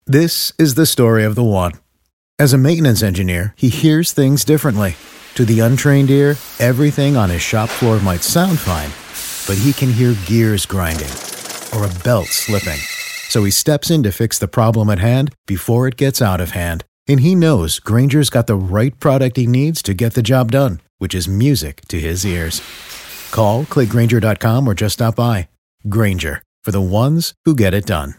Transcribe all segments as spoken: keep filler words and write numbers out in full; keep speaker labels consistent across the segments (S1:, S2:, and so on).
S1: This is the story of the one. As a maintenance engineer, he hears things differently. To the untrained ear, everything on his shop floor might sound fine, but he can hear gears grinding or a belt slipping. So he steps in to fix the problem at hand before it gets out of hand. And he knows Grainger's got the right product he needs to get the job done, which is music to his ears. Call, click Grainger dot com, or just stop by. Grainger, for the ones who get it done.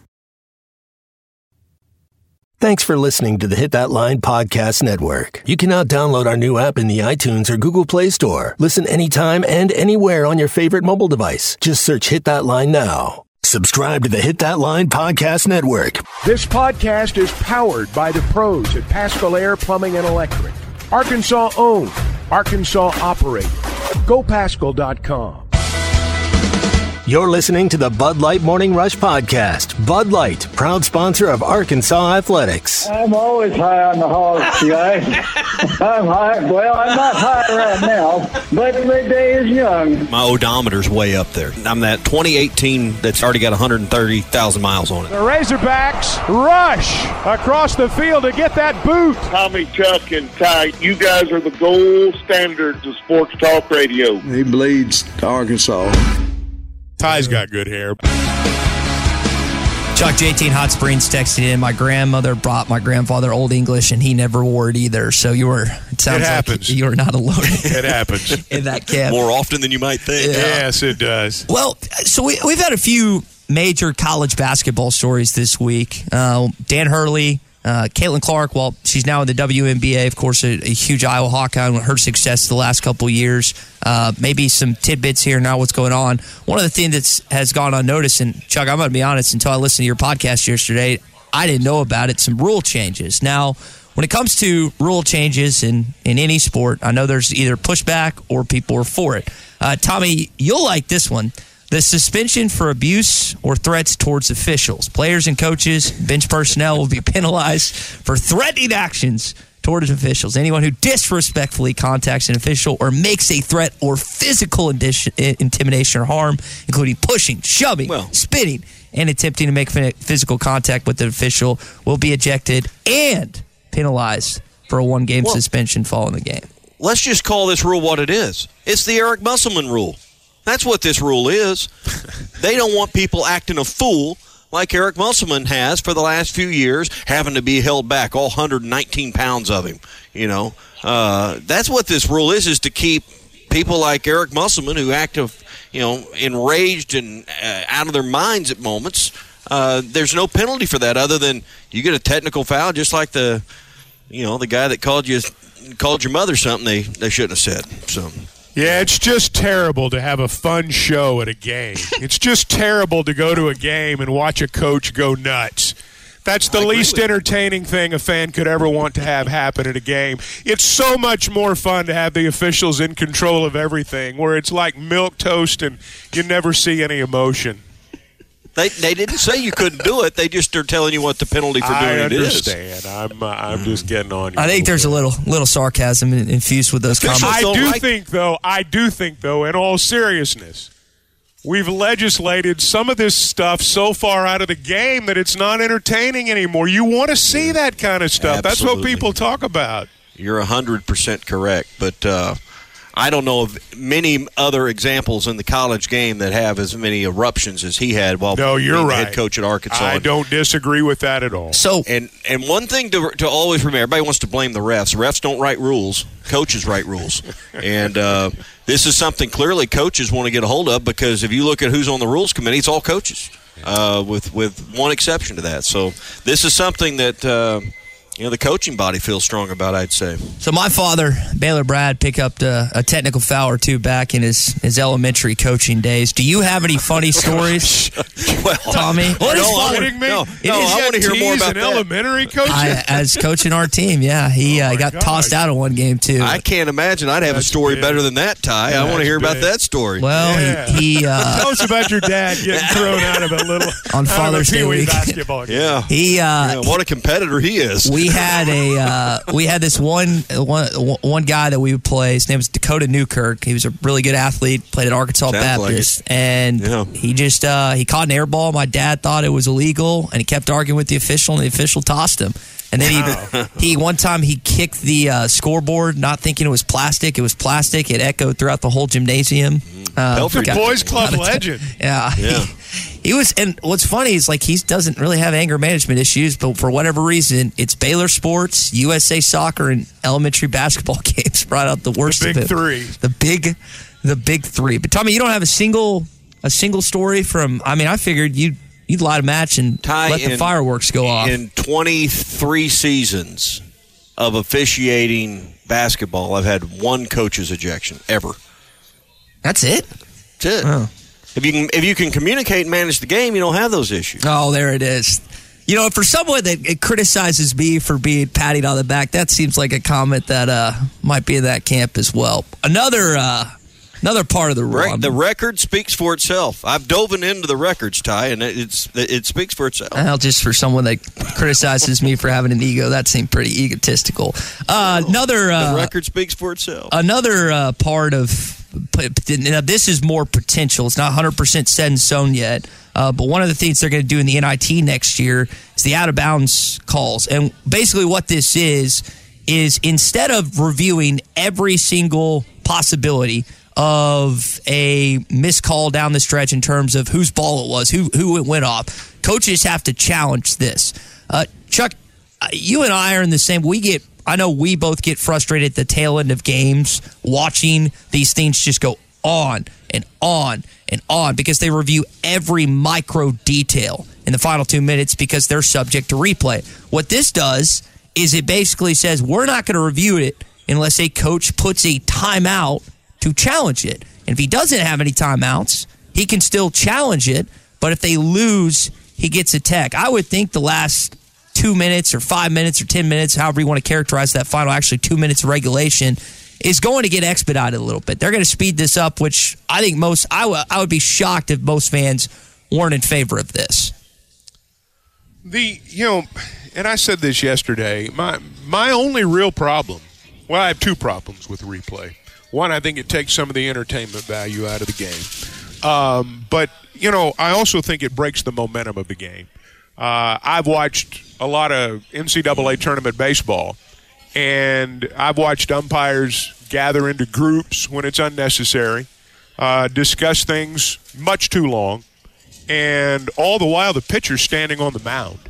S2: Thanks for listening to the Hit That Line Podcast Network. You can now download our new app in the iTunes or Google Play Store. Listen anytime and anywhere on your favorite mobile device. Just search Hit That Line now. Subscribe to the Hit That Line Podcast Network.
S3: This podcast is powered by the pros at Paschal Air Plumbing and Electric. Arkansas owned, Arkansas operated. Go Paschal dot com.
S2: You're listening to the Bud Light Morning Rush Podcast. Bud Light, proud sponsor of Arkansas Athletics.
S4: I'm always high on the hog, guys. I'm high. Well, I'm not high right now, but the day is young.
S5: My odometer's way up there. I'm that twenty eighteen that's already got one hundred thirty thousand miles on it.
S3: The Razorbacks rush across the field to get that boot.
S6: Tommy, Chuck, and Ty, you guys are the gold standards of sports talk radio.
S7: He bleeds to Arkansas.
S8: Ty's got good hair.
S9: Chuck J T in Hot Springs texted in, my grandmother brought my grandfather Old English, and he never wore it either. So you were, it sounds
S8: it
S9: like you are not alone.
S8: It happens.
S9: In that camp.
S5: More often than you might think.
S8: Yeah. Yes, it does.
S9: Well, so we, we've had a few major college basketball stories this week. Uh, Dan Hurley, Uh, Caitlin Clark, well, she's now in the W N B A, of course, a, a huge Iowa Hawkeye and her success the last couple years. Uh, maybe some tidbits here now, what's going on. One of the things that has gone unnoticed, and Chuck, I'm going to be honest, until I listened to your podcast yesterday, I didn't know about it, some rule changes. Now, when it comes to rule changes in, in any sport, I know there's either pushback or people are for it. Uh, Tommy, you'll like this one. The suspension for abuse or threats towards officials. Players and coaches, bench personnel will be penalized for threatening actions towards officials. Anyone who disrespectfully contacts an official or makes a threat or physical intimidation or harm, including pushing, shoving, well, spitting, and attempting to make physical contact with the official, will be ejected and penalized for a one-game well, suspension following the game.
S5: Let's just call this rule what it is. It's the Eric Musselman rule. That's what this rule is. They don't want people acting a fool like Eric Musselman has for the last few years, having to be held back, all one hundred nineteen pounds of him. You know, uh, that's what this rule is, is to keep people like Eric Musselman who act, of, you know, enraged and uh, out of their minds at moments. Uh, there's no penalty for that other than you get a technical foul, just like the, you know, the guy that called you called your mother something they, they shouldn't have said. So.
S8: Yeah, it's just terrible to have a fun show at a game. It's just terrible to go to a game and watch a coach go nuts. That's the least entertaining thing a fan could ever want to have happen at a game. It's so much more fun to have the officials in control of everything, where it's like milquetoast and you never see any emotion.
S5: They they didn't say you couldn't do it. They just are telling you what the penalty for doing it is.
S8: I understand. I'm uh, I'm just getting on you.
S9: I think there's a little little sarcasm infused with those comments.
S8: I do think though. I do think though. In all seriousness, we've legislated some of this stuff so far out of the game that it's not entertaining anymore. You want to see that kind of stuff.
S5: Absolutely.
S8: That's what people talk about.
S5: You're a hundred percent correct, but. Uh, I don't know of many other examples in the college game that have as many eruptions as he had while
S8: no, you're
S5: being
S8: right.
S5: the head coach at Arkansas.
S8: I don't disagree with that at all.
S5: So, and and one thing to to always remember, everybody wants to blame the refs. Refs don't write rules. Coaches write rules. And uh, this is something clearly coaches want to get a hold of, because if you look at who's on the rules committee, it's all coaches, uh, with, with one exception to that. So this is something that uh, – you know, the coaching body feels strong about, I'd say.
S9: So my father, Baylor Brad, picked up the, a technical foul or two back in his, his elementary coaching days. Do you have any funny stories,
S5: well,
S9: Tommy?
S8: What
S9: no,
S8: is funny?
S5: No, no,
S8: no
S5: I want to hear more about
S8: an
S5: that.
S8: elementary coach?
S9: I, as coaching our team, yeah. He uh, got gosh. tossed out of one game, too.
S5: I can't imagine I'd have
S8: That's
S5: a story
S8: big.
S5: better than that, Ty.
S8: Yeah,
S5: I want to hear
S8: big.
S5: about that story.
S9: Well,
S8: yeah.
S9: he... he uh,
S8: Tell us about your dad getting thrown out of a little
S9: on Father's Day week.
S8: basketball game.
S5: Yeah.
S9: He, uh,
S5: yeah. What a competitor he is.
S9: We we had a uh, we had this one, one one guy that we would play. His name was Dakota Newkirk. He was a really good athlete. Played at Arkansas
S5: Sounds
S9: Baptist,
S5: like
S9: and
S5: yeah.
S9: he just uh, he caught an air ball. My dad thought it was illegal, and he kept arguing with the official, and the official tossed him. And then he, he one time he kicked the uh, scoreboard, not thinking it was plastic. It was plastic. It echoed throughout the whole gymnasium. Uh,
S8: the Boys Club legend.
S9: Yeah.
S5: Yeah.
S9: He, he was, and what's funny is like he doesn't really have anger management issues, but for whatever reason, it's Baylor sports, U S A Soccer, and elementary basketball games brought out the worst.
S8: The big
S9: of it.
S8: three.
S9: The big, the big three. But Tommy, you don't have a single, a single story from. I mean, I figured you. You'd light a match and
S5: Ty,
S9: let the
S5: in,
S9: fireworks go off.
S5: In twenty-three seasons of officiating basketball, I've had one coach's ejection ever.
S9: That's it?
S5: That's it.
S9: Oh.
S5: If you can, if you can communicate and manage the game, you don't have those issues.
S9: Oh, there it is. You know, for someone that criticizes me for being patted on the back, that seems like a comment that uh, might be in that camp as well. Another uh, another part of the rule.
S5: The record speaks for itself. I've dove into the records, Ty, and it's it speaks for itself.
S9: Well, just for someone that criticizes me for having an ego, that seemed pretty egotistical. Uh, another uh,
S5: the record speaks for itself.
S9: Another uh, part of now, this is more potential. It's not one hundred percent set in stone yet. Uh, but one of the things they're going to do in the N I T next year is the out-of-bounds calls. And basically what this is, is instead of reviewing every single possibility of a missed call down the stretch in terms of whose ball it was, who who it went off, coaches have to challenge this. Uh, Chuck, you and I are in the same. We get, I know we both get frustrated at the tail end of games watching these things just go on and on and on because they review every micro detail in the final two minutes because they're subject to replay. What this does is it basically says we're not going to review it unless a coach puts a timeout to challenge it. And if he doesn't have any timeouts, he can still challenge it, but if they lose, he gets a tech. I would think the last two minutes or five minutes or ten minutes, however you want to characterize that final, actually two minutes of regulation, is going to get expedited a little bit. They're going to speed this up, which I think most, I, w- I would be shocked if most fans weren't in favor of this.
S8: The, you know, and I said this yesterday, my my only real problem, well, I have two problems with replay. One, I think it takes some of the entertainment value out of the game. Um, but, you know, I also think it breaks the momentum of the game. Uh, I've watched a lot of N C double A tournament baseball, and I've watched umpires gather into groups when it's unnecessary, uh, discuss things much too long, and all the while the pitcher's standing on the mound.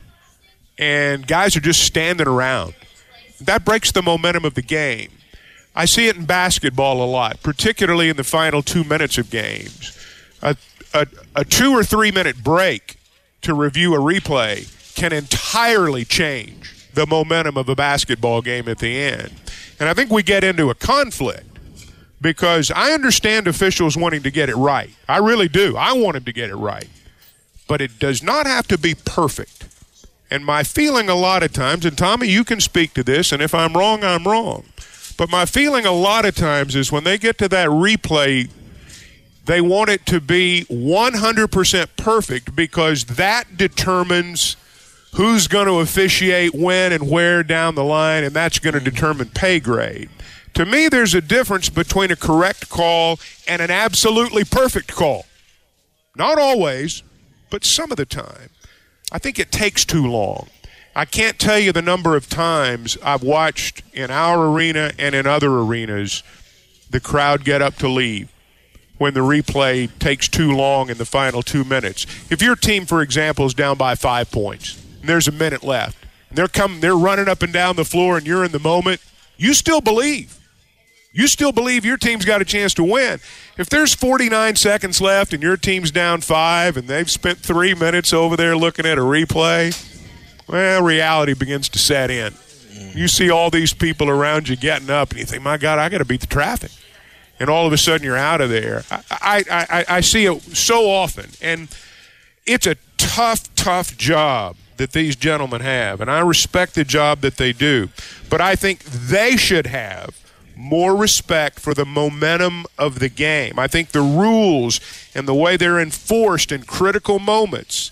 S8: And guys are just standing around. That breaks the momentum of the game. I see it in basketball a lot, particularly in the final two minutes of games. A, a, a two or three minute break to review a replay can entirely change the momentum of a basketball game at the end. And I think we get into a conflict because I understand officials wanting to get it right. I really do. I want them to get it right. But it does not have to be perfect. And my feeling a lot of times, and Tommy, you can speak to this, and if I'm wrong, I'm wrong. But my feeling a lot of times is when they get to that replay, they want it to be one hundred percent perfect because that determines who's going to officiate when and where down the line, and that's going to determine pay grade. To me, there's a difference between a correct call and an absolutely perfect call. Not always, but some of the time. I think it takes too long. I can't tell you the number of times I've watched in our arena and in other arenas the crowd get up to leave when the replay takes too long in the final two minutes. If your team, for example, is down by five points and there's a minute left, and they're coming, they're running up and down the floor and you're in the moment, you still believe. You still believe your team's got a chance to win. If there's forty-nine seconds left and your team's down five and they've spent three minutes over there looking at a replay, well, reality begins to set in. You see all these people around you getting up, and you think, my God, I got to beat the traffic. And all of a sudden you're out of there. I, I, I, I see it so often. And it's a tough, tough job that these gentlemen have. And I respect the job that they do. But I think they should have more respect for the momentum of the game. I think the rules and the way they're enforced in critical moments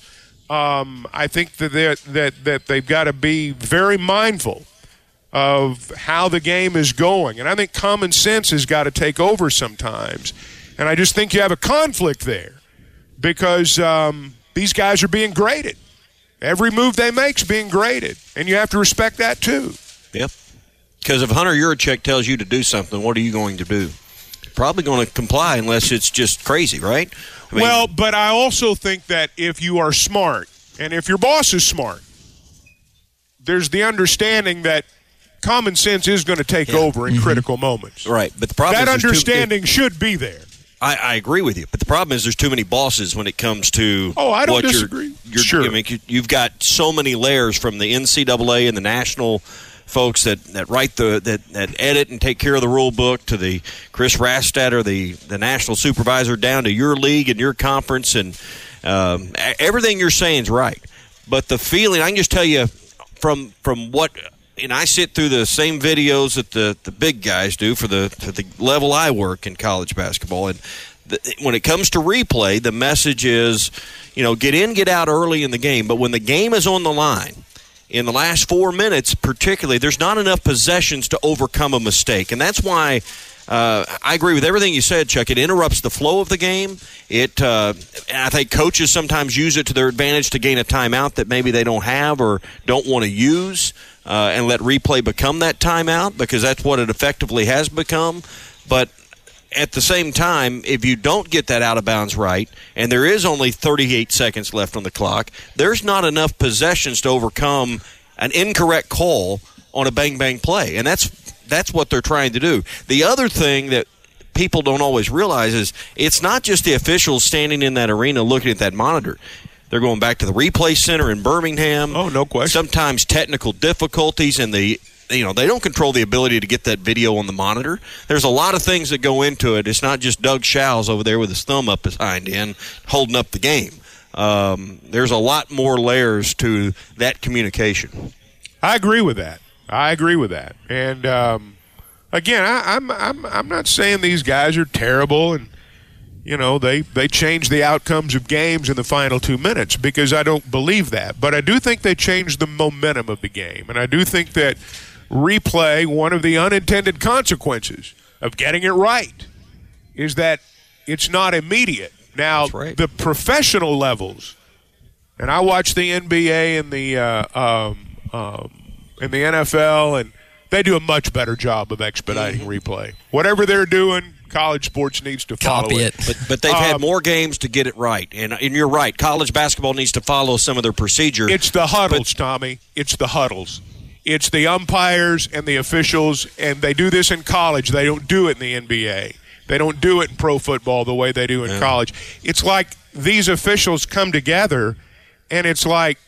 S8: Um, I think that they're, that that they've got to be very mindful of how the game is going, and I think common sense has got to take over sometimes. And I just think you have a conflict there because um, these guys are being graded. Every move they make is being graded, and you have to respect that too.
S5: Yep. Because if Hunter Yurachek tells you to do something, what are you going to do? Probably going to comply unless it's just crazy, right? I mean,
S8: well, but I also think that if you are smart, and if your boss is smart, there's the understanding that common sense is going to take yeah. over in mm-hmm. critical moments.
S5: Right, but the problem
S8: that
S5: is
S8: understanding
S5: too,
S8: should be there.
S5: I, I agree with you, but the problem is there's too many bosses when it comes to.
S8: Oh, I don't
S5: what
S8: disagree.
S5: You're, you're,
S8: sure,
S5: I mean, you've got so many layers from the N C double A and the national folks that, that write the that, that edit and take care of the rule book to the Chris Rastatter, the the national supervisor, down to your league and your conference, and um, everything you're saying is right. But the feeling, I can just tell you from from what. And I sit through the same videos that the, the big guys do for the for the level I work in college basketball. And the, when it comes to replay, the message is, you know, get in, get out early in the game. But when the game is on the line, in the last four minutes particularly, there's not enough possessions to overcome a mistake. And that's why uh, I agree with everything you said, Chuck. It interrupts the flow of the game. It, uh, and I think coaches sometimes use it to their advantage to gain a timeout that maybe they don't have or don't want to use. Uh, and let replay become that timeout because that's what it effectively has become. But at the same time, if you don't get that out of bounds right, and there is only thirty-eight seconds left on the clock, there's not enough possessions to overcome an incorrect call on a bang-bang play. And that's that's what they're trying to do. The other thing that people don't always realize is it's not just the officials standing in that arena looking at that monitor. They're going back to the replay center in Birmingham.
S8: Oh, no question.
S5: Sometimes technical difficulties and the you know, they don't control the ability to get that video on the monitor. There's a lot of things that go into it. It's not just Doug Shows over there with his thumb up behind in holding up the game. Um, there's a lot more layers to that communication.
S8: I agree with that. I agree with that. And um, again, I, I'm I'm I'm not saying these guys are terrible and you know, they, they change the outcomes of games in the final two minutes because I don't believe that. But I do think they change the momentum of the game. And I do think that replay, one of the unintended consequences of getting it right, is that it's not immediate. Now,
S5: right.
S8: the professional levels, and I watch the N B A and the uh, um, um, and the N F L, and they do a much better job of expediting mm-hmm. replay. Whatever they're doing, college sports needs to follow
S9: Copy it.
S8: it.
S5: But, but they've
S8: um,
S5: had more games to get it right. And, and you're right. College basketball needs to follow some of their procedure.
S8: It's the huddles,
S5: but,
S8: Tommy. It's the huddles. It's the umpires and the officials, and they do this in college. They don't do it in the N B A. They don't do it in pro football the way they do in yeah. college. It's like these officials come together, and it's like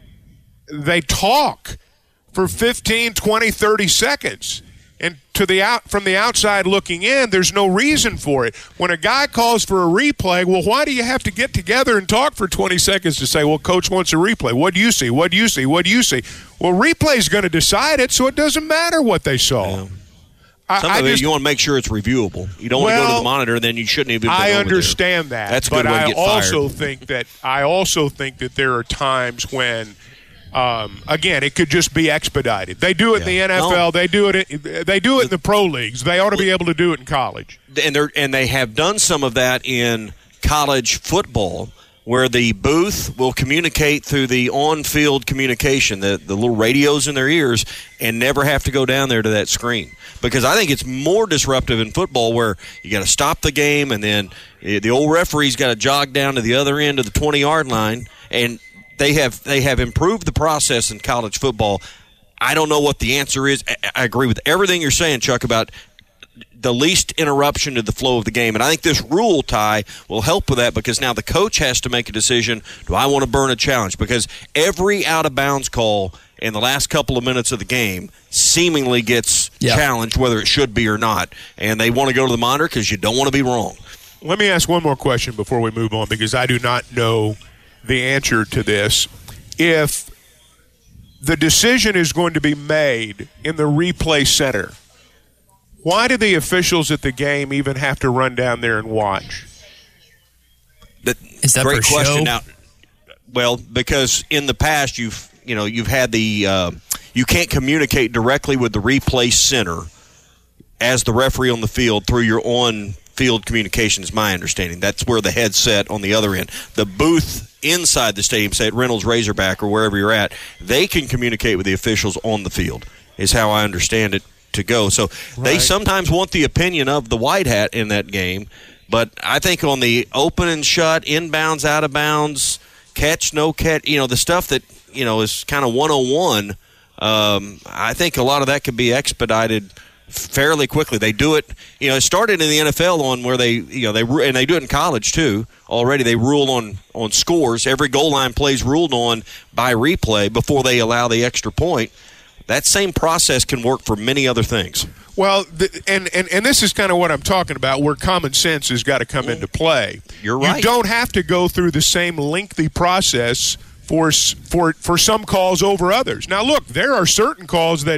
S8: they talk for fifteen, twenty, thirty seconds. And to the out from the outside looking in, there's no reason for it. When a guy calls for a replay, well, why do you have to get together and talk for twenty seconds to say, well, coach wants a replay? What do you see? What do you see? What do you see? Well, replay's going to decide it, so it doesn't matter what they saw.
S5: Yeah. Some I, of I it, just, you want to make sure it's reviewable. You don't
S8: well,
S5: want to go to the monitor, and then you shouldn't even.
S8: I understand that.
S5: That's a
S8: but
S5: good way
S8: I
S5: to get
S8: also
S5: fired.
S8: think that I also think that there are times when. Um, again, it could just be expedited. They do it yeah. in the N F L. No. They do it. In, they do it in the pro leagues. They ought to be able to do it in college.
S5: And they and they have done some of that in college football, where the booth will communicate through the on-field communication, the the little radios in their ears, and never have to go down there to that screen. Because I think it's more disruptive in football, where you got to stop the game, and then the old referee's got to jog down to the other end of the twenty-yard line, and They have they have improved the process in college football. I don't know what the answer is. I agree with everything you're saying, Chuck, about the least interruption to the flow of the game. And I think this rule, Ty, will help with that because now the coach has to make a decision. Do I want to burn a challenge? Because every out-of-bounds call in the last couple of minutes of the game seemingly gets yeah. challenged, whether it should be or not. And they want to go to the monitor because you don't want to be wrong.
S8: Let me ask one more question before we move on because I do not know the answer to this. If the decision is going to be made in the replay center, why do the officials at the game even have to run down there and watch?
S5: That,
S9: is that
S5: great
S9: for
S5: question.
S9: show?
S5: Now, Well, because in the past you've you know you've had the uh, you can't communicate directly with the replay center as the referee on the field through your on-field communication. Is my understanding. That's where the headset on the other end, the booth inside the stadium, say at Reynolds Razorback or wherever you're at, they can communicate with the officials on the field. Is how I understand it to go. So right. They sometimes want the opinion of the white hat in that game, but I think on the open and shut, inbounds, out of bounds, catch, no catch, you know, the stuff that, you know, is kind of one oh one, um, I think a lot of that could be expedited fairly quickly. They do it, you know, it started in the N F L on where they, you know, they and they do it in college too. Already they rule on, on scores. Every goal line play is ruled on by replay before they allow the extra point. That same process can work for many other things. Well,
S8: the, and, and, and this is kind of what I'm talking about, where common sense has got to come into play.
S5: You're right.
S8: You don't have to go through the same lengthy process for for for some calls over others. Now, look, there are certain calls that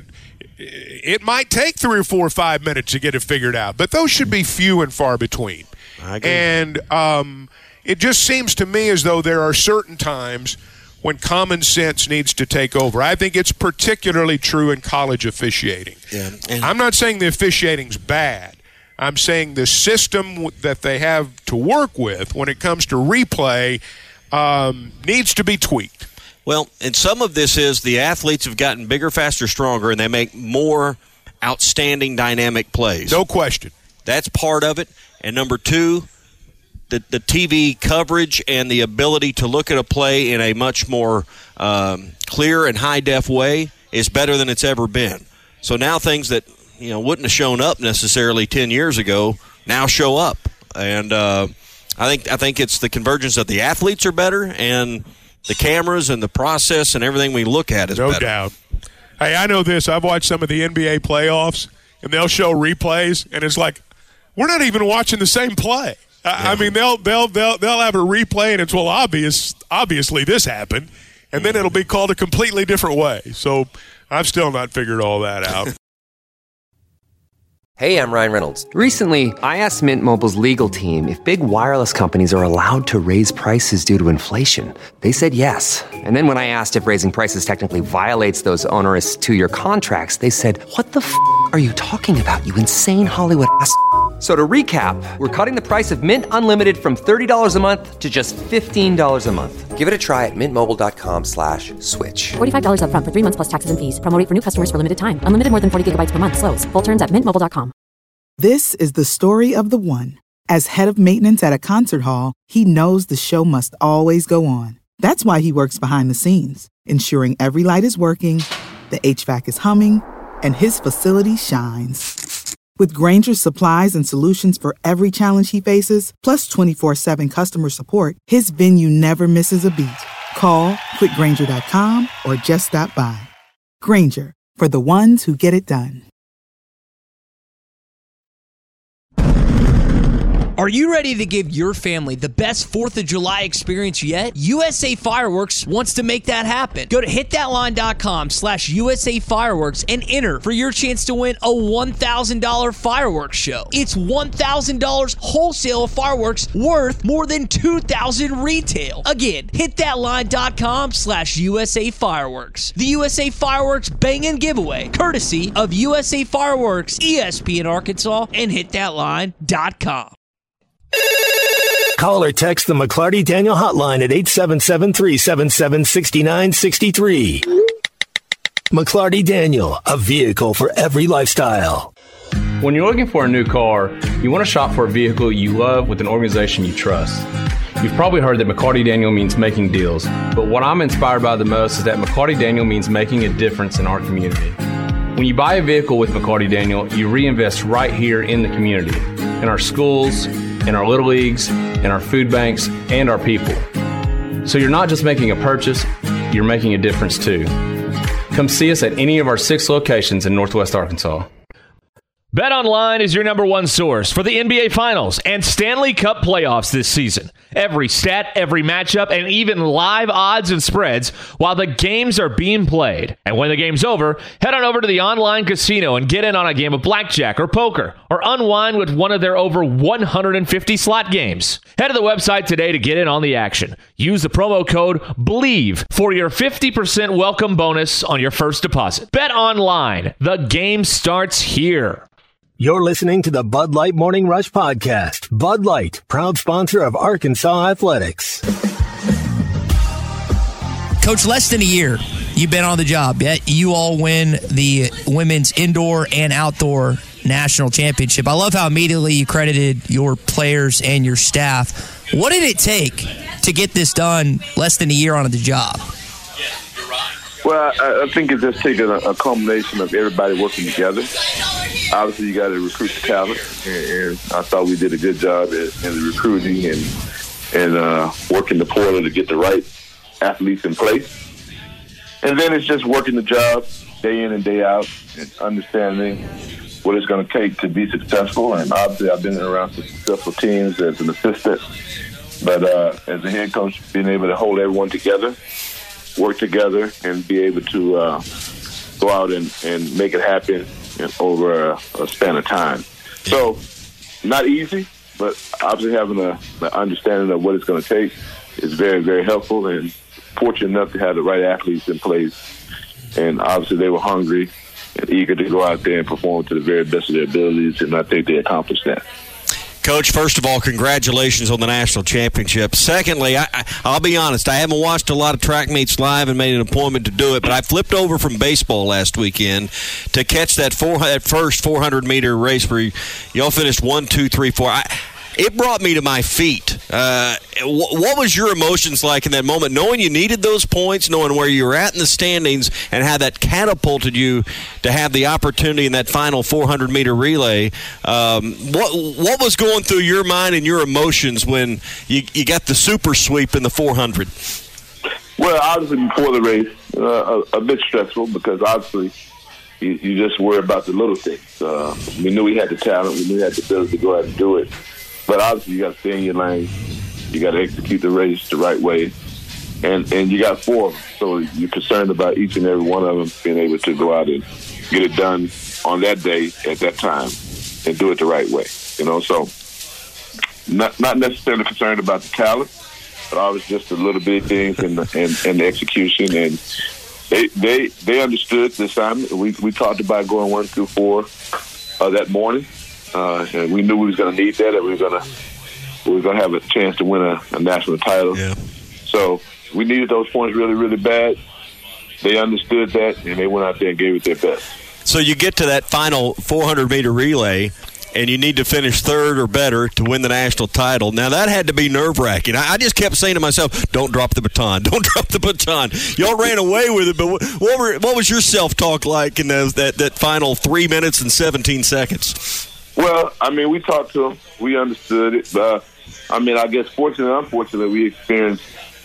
S8: it might take three or four or five minutes to get it figured out, but those should be few and far between.
S5: I agree.
S8: And um, it just seems to me as though there are certain times when common sense needs to take over. I think it's particularly true in college officiating.
S5: Yeah. And
S8: I'm not saying the officiating's bad. I'm saying the system that they have to work with when it comes to replay um, needs to be tweaked.
S5: Well, and some of this is the athletes have gotten bigger, faster, stronger, and they make more outstanding dynamic plays.
S8: No question.
S5: That's part of it. And number two, The, the T V coverage and the ability to look at a play in a much more um, clear and high-def way is better than it's ever been. So now things that, you know, wouldn't have shown up necessarily ten years ago now show up. And uh, I think I think it's the convergence of the athletes are better and the cameras and the process and everything we look at is
S8: no
S5: better.
S8: No doubt. Hey, I know this. I've watched some of the N B A playoffs, and they'll show replays, and it's like, we're not even watching the same play.
S5: Yeah.
S8: I mean, they'll they'll they'll they'll have a replay, and it's well obvious. Obviously, this happened, and then it'll be called a completely different way. So, I've still not figured all that out.
S10: Hey, I'm Ryan Reynolds. Recently, I asked Mint Mobile's legal team if big wireless companies are allowed to raise prices due to inflation. They said yes. And then when I asked if raising prices technically violates those onerous two-year contracts, they said, "What the f*** are you talking about? You insane Hollywood ass." So to recap, we're cutting the price of Mint Unlimited from thirty dollars a month to just fifteen dollars a month. Give it a try at mintmobile.com slash switch.
S11: forty-five dollars up front for three months plus taxes and fees. Promo rate for new customers for limited time. Unlimited more than forty gigabytes per month. Slows full terms at mint mobile dot com.
S12: This is the story of the one. As head of maintenance at a concert hall, he knows the show must always go on. That's why he works behind the scenes, ensuring every light is working, the H V A C is humming, and his facility shines. With Grainger's supplies and solutions for every challenge he faces, plus twenty-four seven customer support, his venue never misses a beat. Call quick grainger dot com or just stop by. Grainger, for the ones who get it done.
S9: Are you ready to give your family the best fourth of July experience yet? U S A Fireworks wants to make that happen. Go to hitthatline.com slash USA Fireworks and enter for your chance to win a one thousand dollars fireworks show. It's one thousand dollars wholesale fireworks worth more than two thousand dollars retail. Again, hitthatline.com slash USA Fireworks. The U S A Fireworks Bang-In Giveaway, courtesy of U S A Fireworks, E S P N Arkansas, and hit that line dot com.
S2: Call or text the McLarty Daniel hotline at eight seven seven, three seven seven, six nine six three. McLarty Daniel, a vehicle for every lifestyle.
S13: When you're looking for a new car, you want to shop for a vehicle you love with an organization you trust. You've probably heard that McLarty Daniel means making deals, but what I'm inspired by the most is that McLarty Daniel means making a difference in our community. When you buy a vehicle with McLarty Daniel, you reinvest right here in the community, in our schools, in our little leagues, in our food banks, and our people. So you're not just making a purchase, you're making a difference too. Come see us at any of our six locations in Northwest Arkansas.
S14: BetOnline is your number one source for the N B A Finals and Stanley Cup playoffs this season. Every stat, every matchup, and even live odds and spreads while the games are being played. And when the game's over, head on over to the online casino and get in on a game of blackjack or poker or unwind with one of their over one hundred fifty slot games. Head to the website today to get in on the action. Use the promo code BELIEVE for your fifty percent welcome bonus on your first deposit. BetOnline, the game starts here.
S2: You're listening to the Bud Light Morning Rush Podcast. Bud Light, proud sponsor of Arkansas Athletics.
S9: Coach, less than a year you've been on the job, yet you all win the women's indoor and outdoor national championship. I love how immediately you credited your players and your staff. What did it take to get this done less than a year on the job?
S6: Well, I, I think it's just taking a, a combination of everybody working together. Obviously, you got to recruit the talent, and, and I thought we did a good job in, in the recruiting and and uh, working the portal to get the right athletes in place. And then it's just working the job day in and day out and understanding what it's going to take to be successful. And obviously, I've been around some successful teams as an assistant, but uh, as a head coach, being able to hold everyone together, work together, and be able to uh, go out and, and make it happen over a, a span of time. So, not easy, but obviously having a, an understanding of what it's going to take is very, very helpful, and fortunate enough to have the right athletes in place. And obviously they were hungry and eager to go out there and perform to the very best of their abilities, and I think they accomplished that.
S5: Coach, first of all, congratulations on the national championship. Secondly, I, I, I'll be honest, I haven't watched a lot of track meets live and made an appointment to do it, but I flipped over from baseball last weekend to catch that, four, that first four hundred meter race where y'all finished one, two, three, four. I, it brought me to my feet. Uh, wh- what was your emotions like in that moment, knowing you needed those points, knowing where you were at in the standings, and how that catapulted you to have the opportunity in that final four hundred meter relay? Um, what what was going through your mind and your emotions when you, you got the super sweep in the four hundred?
S6: Well, obviously before the race, uh, a, a bit stressful because obviously you, you just worry about the little things. Uh, we knew we had the talent. We knew we had the ability to go out and do it. But obviously you got to stay in your lane. You got to execute the race the right way. And and you got four of them. So you're concerned about each and every one of them being able to go out and get it done on that day at that time and do it the right way. You know, so not not necessarily concerned about the talent, but obviously just the little bit of things and the, and, and the execution. And they they they understood the assignment. We we talked about going one through four uh, that morning. Uh, and we knew we was going to need that, and we were going to we were going to have a chance to win a, a national title.
S5: Yeah.
S6: So we needed those points really, really bad. They understood that, and they went out there and gave it their best.
S5: So you get to that final four hundred meter relay, and you need to finish third or better to win the national title. Now, that had to be nerve-wracking. I, I just kept saying to myself, don't drop the baton, don't drop the baton. Y'all ran away with it, but what, what, were, what was your self-talk like in those, that, that final three minutes and seventeen seconds?
S6: Well, I mean, we talked to them. We understood it. Uh, I mean, I guess fortunately and unfortunately, we experienced,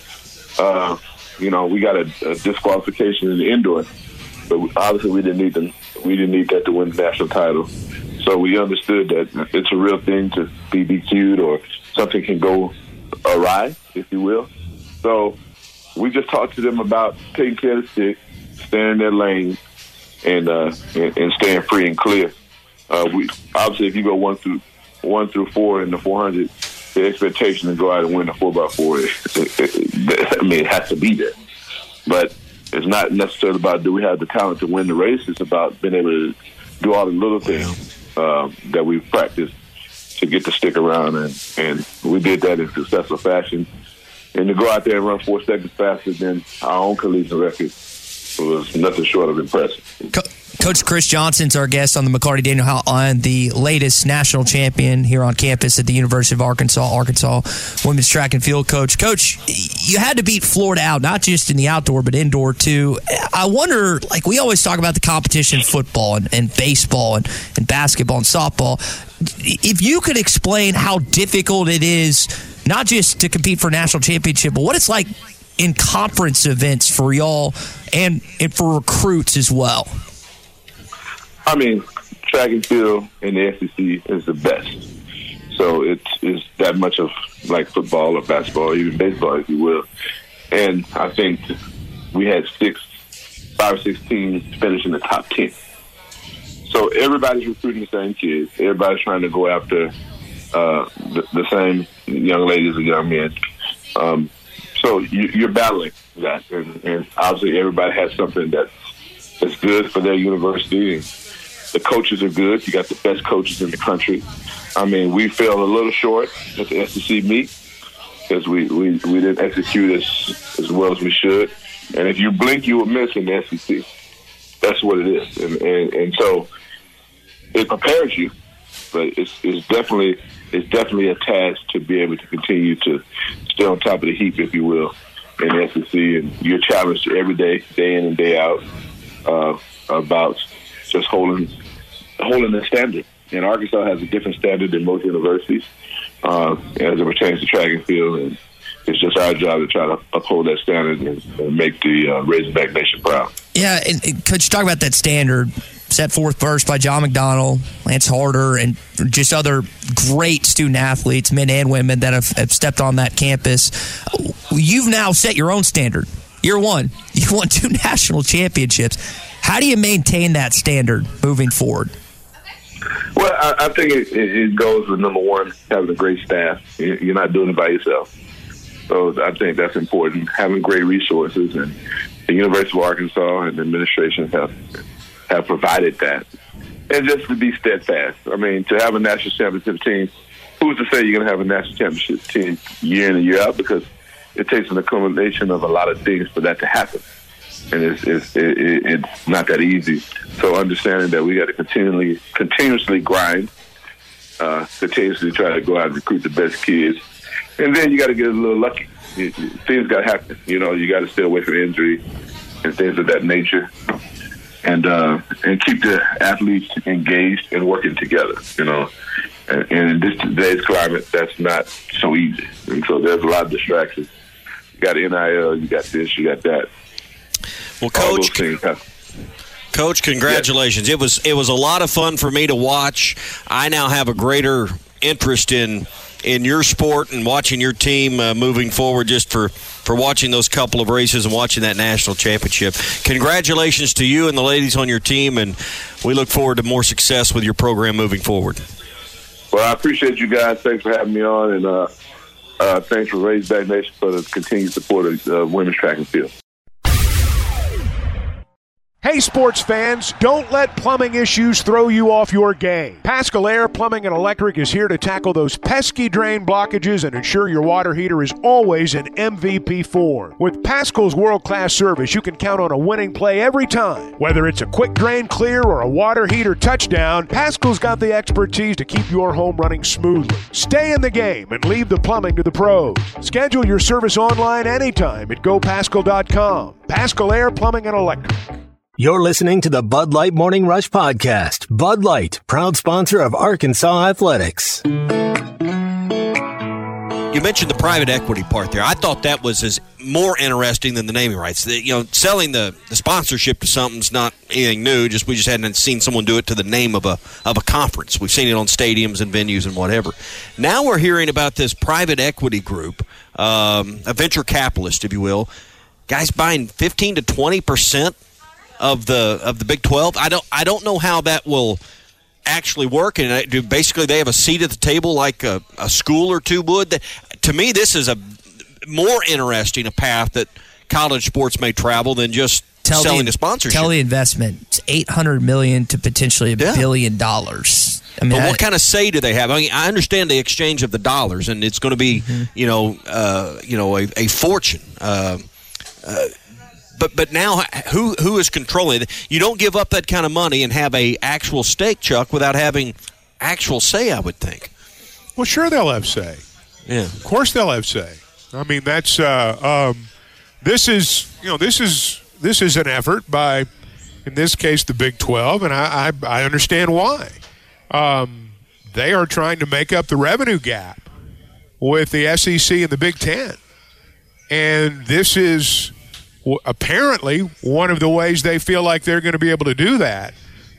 S6: uh, you know, we got a, a disqualification in the indoor. But we, obviously we didn't need them. We didn't need that to win the national title. So we understood that it's a real thing to be D Q'd or something can go awry, if you will. So we just talked to them about taking care of the stick, staying in their lane, and, uh, and, and staying free and clear. Uh, we obviously, if you go one through one through four in the four hundred, the expectation to go out and win the four by four, it, it, it, I mean, it has to be there. But it's not necessarily about do we have the talent to win the race. It's about being able to do all the little things uh, that we've practiced to get the stick around, and, and we did that in successful fashion. And to go out there and run four seconds faster than our own collegiate record was nothing short of impressive.
S9: Co- Coach Chris Johnson's our guest on the McCarty Daniel Hotline, the latest national champion here on campus at the University of Arkansas, Arkansas women's track and field coach. Coach, you had to beat Florida out, not just in the outdoor, but indoor too. I wonder, like we always talk about the competition in football and, and baseball and, and basketball and softball. If you could explain how difficult it is, not just to compete for a national championship, but what it's like in conference events for y'all and, and for recruits as well.
S6: I mean, track and field in the S E C is the best. So it's, it's that much of like football or basketball, even baseball, if you will. And I think we had six, five or six teams finish in the top ten. So everybody's recruiting the same kids. Everybody's trying to go after uh, the, the same young ladies and young men. Um, so you, you're battling that, and, and obviously everybody has something that's that's good for their university. And the coaches are good. You got the best coaches in the country. I mean, we fell a little short at the S E C meet because we, we, we didn't execute as as well as we should. And if you blink, you will miss in the S E C. That's what it is, and and, and so it prepares you, but it's it's definitely it's definitely a task to be able to continue to stay on top of the heap, if you will, in the S E C. And you're challenged every day, day in and day out, uh, about just holding holding the standard. And Arkansas has a different standard than most universities uh, as it pertains to track and field. And it's just our job to try to uphold that standard and, and make the uh, Razorback Nation proud.
S9: Yeah, and, and Coach, talk about that standard set forth first by John McDonnell, Lance Harder, and just other great student athletes, men and women, that have, have stepped on that campus. You've now set your own standard. Year one, you won two national championships. How do you maintain that standard moving forward?
S6: Well, I, I think it, it goes with, number one, having a great staff. You're not doing it by yourself. So I think that's important, having great resources. And the University of Arkansas and the administration have have provided that. And just to be steadfast. I mean, to have a national championship team, who's to say you're going to have a national championship team year in and year out? Because it takes an accumulation of a lot of things for that to happen. And it's it's, it, it, it's not that easy. So understanding that we got to continually, continuously grind, uh, continuously try to go out and recruit the best kids. And then you got to get a little lucky. It, it, things got to happen. You know, you got to stay away from injury and things of that nature. And uh, and keep the athletes engaged and working together, you know. And, and in this today's climate, that's not so easy. And so there's a lot of distractions. You got N I L, you got this, you got that.
S5: Well, Coach, Coach, congratulations. Yes. It was it was a lot of fun for me to watch. I now have a greater interest in in your sport and watching your team uh, moving forward, just for, for watching those couple of races and watching that national championship. Congratulations to you and the ladies on your team, and we look forward to more success with your program moving forward.
S6: Well, I appreciate you guys. Thanks for having me on, and uh, uh, thanks for Razorback Nation for the continued support of uh, women's track and field.
S3: Hey, sports fans, don't let plumbing issues throw you off your game. Paschal Air Plumbing and Electric is here to tackle those pesky drain blockages and ensure your water heater is always in M V P form. With Paschal's world-class service, you can count on a winning play every time. Whether it's a quick drain clear or a water heater touchdown, Paschal's got the expertise to keep your home running smoothly. Stay in the game and leave the plumbing to the pros. Schedule your service online anytime at go paschal dot com. Paschal Air Plumbing and Electric.
S2: You're listening to the Bud Light Morning Rush Podcast. Bud Light, proud sponsor of Arkansas Athletics.
S5: You mentioned the private equity part there. I thought that was as more interesting than the naming rights. The, you know, selling the, the sponsorship to something's not anything new. Just we just hadn't seen someone do it to the name of a of a conference. We've seen it on stadiums and venues and whatever. Now we're hearing about this private equity group, um, a venture capitalist, if you will, guys buying fifteen to twenty percent of the of the Big twelve. I don't I don't know how that will actually work, and do basically they have a seat at the table like a, a school or two would. To me, this is a more interesting a path that college sports may travel than just tell selling the, the sponsorship.
S9: Tell the investment it's eight hundred million to potentially a yeah. billion dollars. I mean,
S5: but what
S9: I,
S5: kind of say do they have? I mean, I understand the exchange of the dollars, and it's going to be mm-hmm. you know uh, you know a, a fortune. Uh, uh, But but now, who who is controlling it? You don't give up that kind of money and have a actual stake, Chuck, without having actual say, I would think.
S8: Well, sure they'll have say.
S5: Yeah,
S8: of course they'll have say. I mean, that's uh, um, this is you know this is this is an effort by, in this case, the Big twelve, and I I, I understand why. Um, they are trying to make up the revenue gap with the S E C and the Big Ten, and this is apparently one of the ways they feel like they're going to be able to do that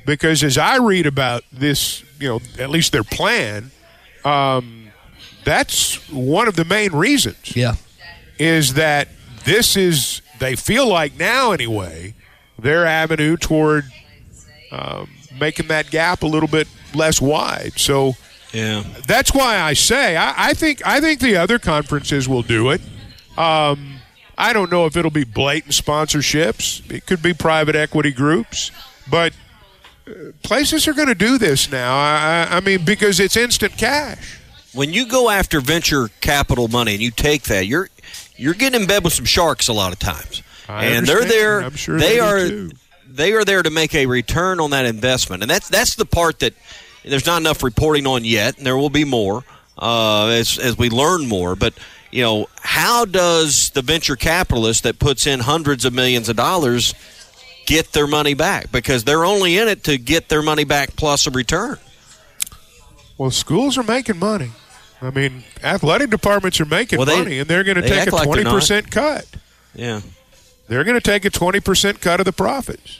S8: because as I read about this, you know, at least their plan, um, that's one of the main reasons.
S9: Yeah.
S8: Is that this is, they feel like now anyway, their avenue toward um, making that gap a little bit less wide. So
S5: yeah,
S8: that's why I say I, I think I think the other conferences will do it. Um, I don't know if it'll be blatant sponsorships. It could be private equity groups, but places are going to do this now. I, I mean, because it's instant cash.
S5: When you go after venture capital money and you take that, you're you're getting in bed with some sharks a lot of times,
S8: I
S5: and they're there.
S8: I'm sure
S5: they,
S8: they
S5: are
S8: do too.
S5: They are there to make a return on that investment, and that's that's the part that there's not enough reporting on yet, and there will be more uh, as as we learn more. But you know, how does the venture capitalist that puts in hundreds of millions of dollars get their money back? Because they're only in it to get their money back plus a return.
S8: Well, schools are making money. I mean, athletic departments are making
S5: well, they,
S8: money, and they're going to
S5: they
S8: take a
S5: like
S8: twenty percent cut.
S5: Yeah.
S8: They're going to take a twenty percent cut of the profits.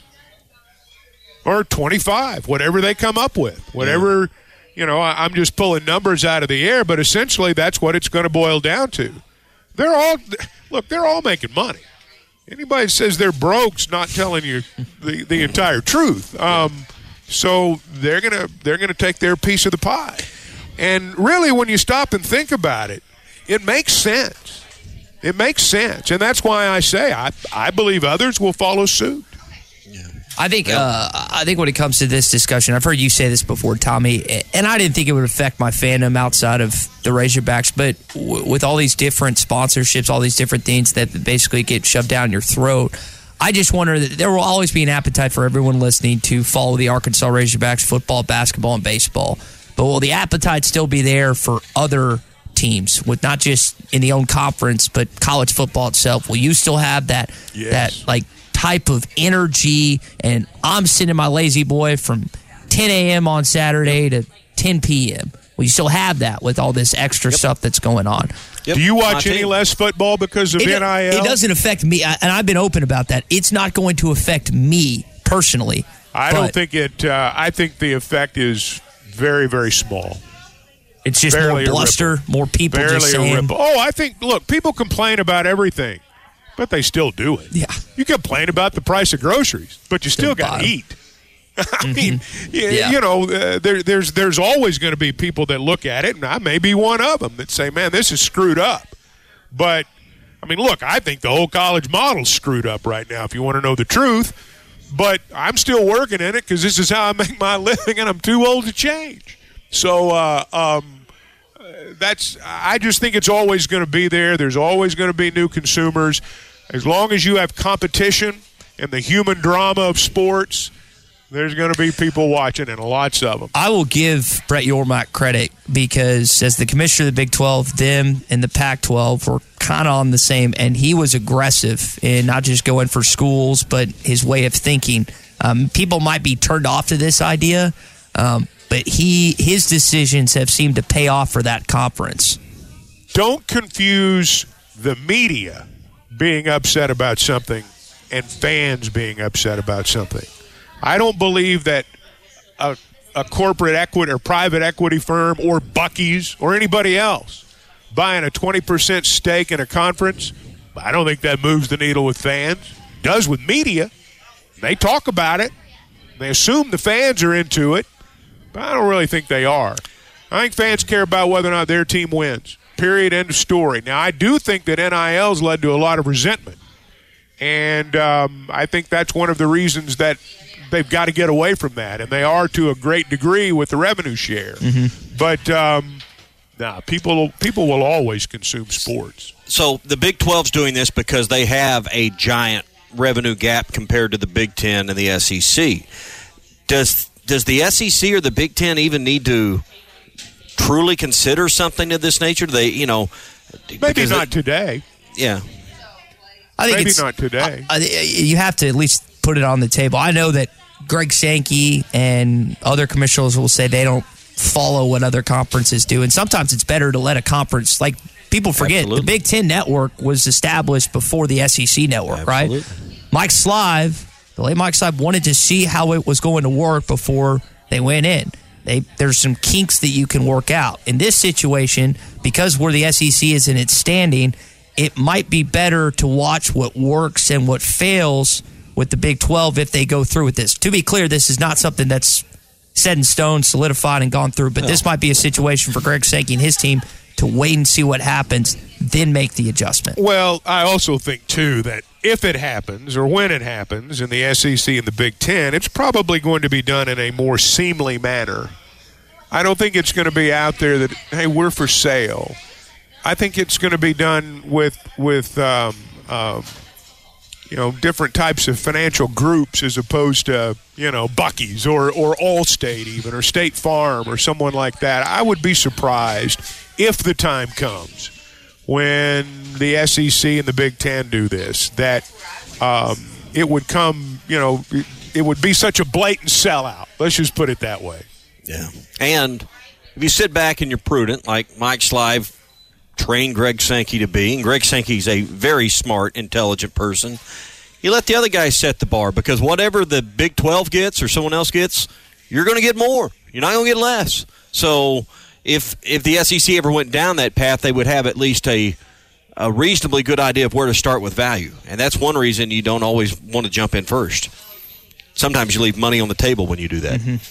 S8: Or twenty-five, whatever they come up with. Whatever, yeah. you know, I, I'm just pulling numbers out of the air, but essentially that's what it's going to boil down to. They're all, look, they're all making money. Anybody that says they're broke's not telling you the, the entire truth. Um, so they're gonna they're gonna take their piece of the pie. And really, when you stop and think about it, it makes sense. It makes sense, and that's why I say I I believe others will follow suit.
S9: I think uh, I think when it comes to this discussion, I've heard you say this before, Tommy, and I didn't think it would affect my fandom outside of the Razorbacks, but w- with all these different sponsorships, all these different things that basically get shoved down your throat, I just wonder that there will always be an appetite for everyone listening to follow the Arkansas Razorbacks football, basketball, and baseball. But will the appetite still be there for other teams, with not just in the own conference, but college football itself? Will you still have that
S8: yes.
S9: that like type of energy? And I'm sitting my lazy boy from ten a.m. on Saturday to ten p.m. Will you still have that with all this extra yep. stuff that's going on?
S8: Yep. Do you watch any less football because of
S9: it,
S8: N I L?
S9: It doesn't affect me, and I've been open about that. It's not going to affect me personally.
S8: I don't think it. Uh, I think the effect is very, very small.
S9: It's just
S8: Barely
S9: more bluster, more people
S8: Barely
S9: just saying.
S8: Oh, I think, look, people complain about everything, but they still do it.
S9: Yeah.
S8: You complain about the price of groceries, but you still got to eat. I
S9: mm-hmm.
S8: mean,
S9: yeah.
S8: you know, uh, there, there's there's always going to be people that look at it, and I may be one of them, that say, man, this is screwed up. But, I mean, look, I think the whole college model's screwed up right now, if you want to know the truth. But I'm still working in it because this is how I make my living, and I'm too old to change. So uh, um, that's I just think it's always going to be there. There's always going to be new consumers. As long as you have competition and the human drama of sports, there's going to be people watching, and lots of them.
S9: I will give Brett Yormark credit because as the commissioner of the Big twelve, them and the Pac twelve were kind of on the same, and he was aggressive in not just going for schools, but his way of thinking. Um, people might be turned off to this idea, um, but he his decisions have seemed to pay off for that conference.
S8: Don't confuse the media being upset about something and fans being upset about something. I don't believe that a, a corporate equity or private equity firm or Buc-ee's or anybody else buying a twenty percent stake in a conference, I don't think that moves the needle with fans. It does with media. They talk about it. They assume the fans are into it, but I don't really think they are. I think fans care about whether or not their team wins. Period. End of story. Now, I do think that N I L's led to a lot of resentment, and um, I think that's one of the reasons that they've got to get away from that, and they are to a great degree with the revenue share.
S9: Mm-hmm.
S8: But um, nah, people people will always consume sports.
S5: So the Big twelve's doing this because they have a giant revenue gap compared to the Big Ten and the S E C. Does does the S E C or the Big Ten even need to truly consider something of this nature? Do they, you know,
S8: maybe not
S5: they,
S8: today.
S5: Yeah,
S9: I think
S8: maybe
S9: it's,
S8: not today.
S9: Uh, you have to at least put it on the table. I know that Greg Sankey and other commissioners will say they don't follow what other conferences do, and sometimes it's better to let a conference, like people forget,
S5: Absolutely.
S9: the Big Ten network was established before the S E C network,
S5: Absolutely.
S9: right? Mike Slive The late Mike Slive wanted to see how it was going to work before they went in. They, there's some kinks that you can work out. In this situation, because where the S E C is in its standing, it might be better to watch what works and what fails with the Big twelve if they go through with this. To be clear, this is not something that's set in stone, solidified, and gone through, but no. This might be a situation for Greg Sankey and his team to wait and see what happens, then make the adjustment.
S8: Well, I also think, too, that if it happens or when it happens in the S E C and the Big Ten, it's probably going to be done in a more seemly manner. I don't think it's going to be out there that, hey, we're for sale. I think it's going to be done with, with um, uh, you know, different types of financial groups as opposed to, you know, Buc-ee's or, or Allstate even or State Farm or someone like that. I would be surprised if the time comes when the S E C and the Big Ten do this, that um, it would come, you know, it, it would be such a blatant sellout. Let's just put it that way.
S5: Yeah. And if you sit back and you're prudent, like Mike Slive trained Greg Sankey to be, and Greg Sankey's a very smart, intelligent person, you let the other guys set the bar, because whatever the Big twelve gets or someone else gets, you're going to get more. You're not going to get less. So if if the S E C ever went down that path, they would have at least a a reasonably good idea of where to start with value. And that's one reason you don't always want to jump in first. Sometimes you leave money on the table when you do that.
S9: Mm-hmm.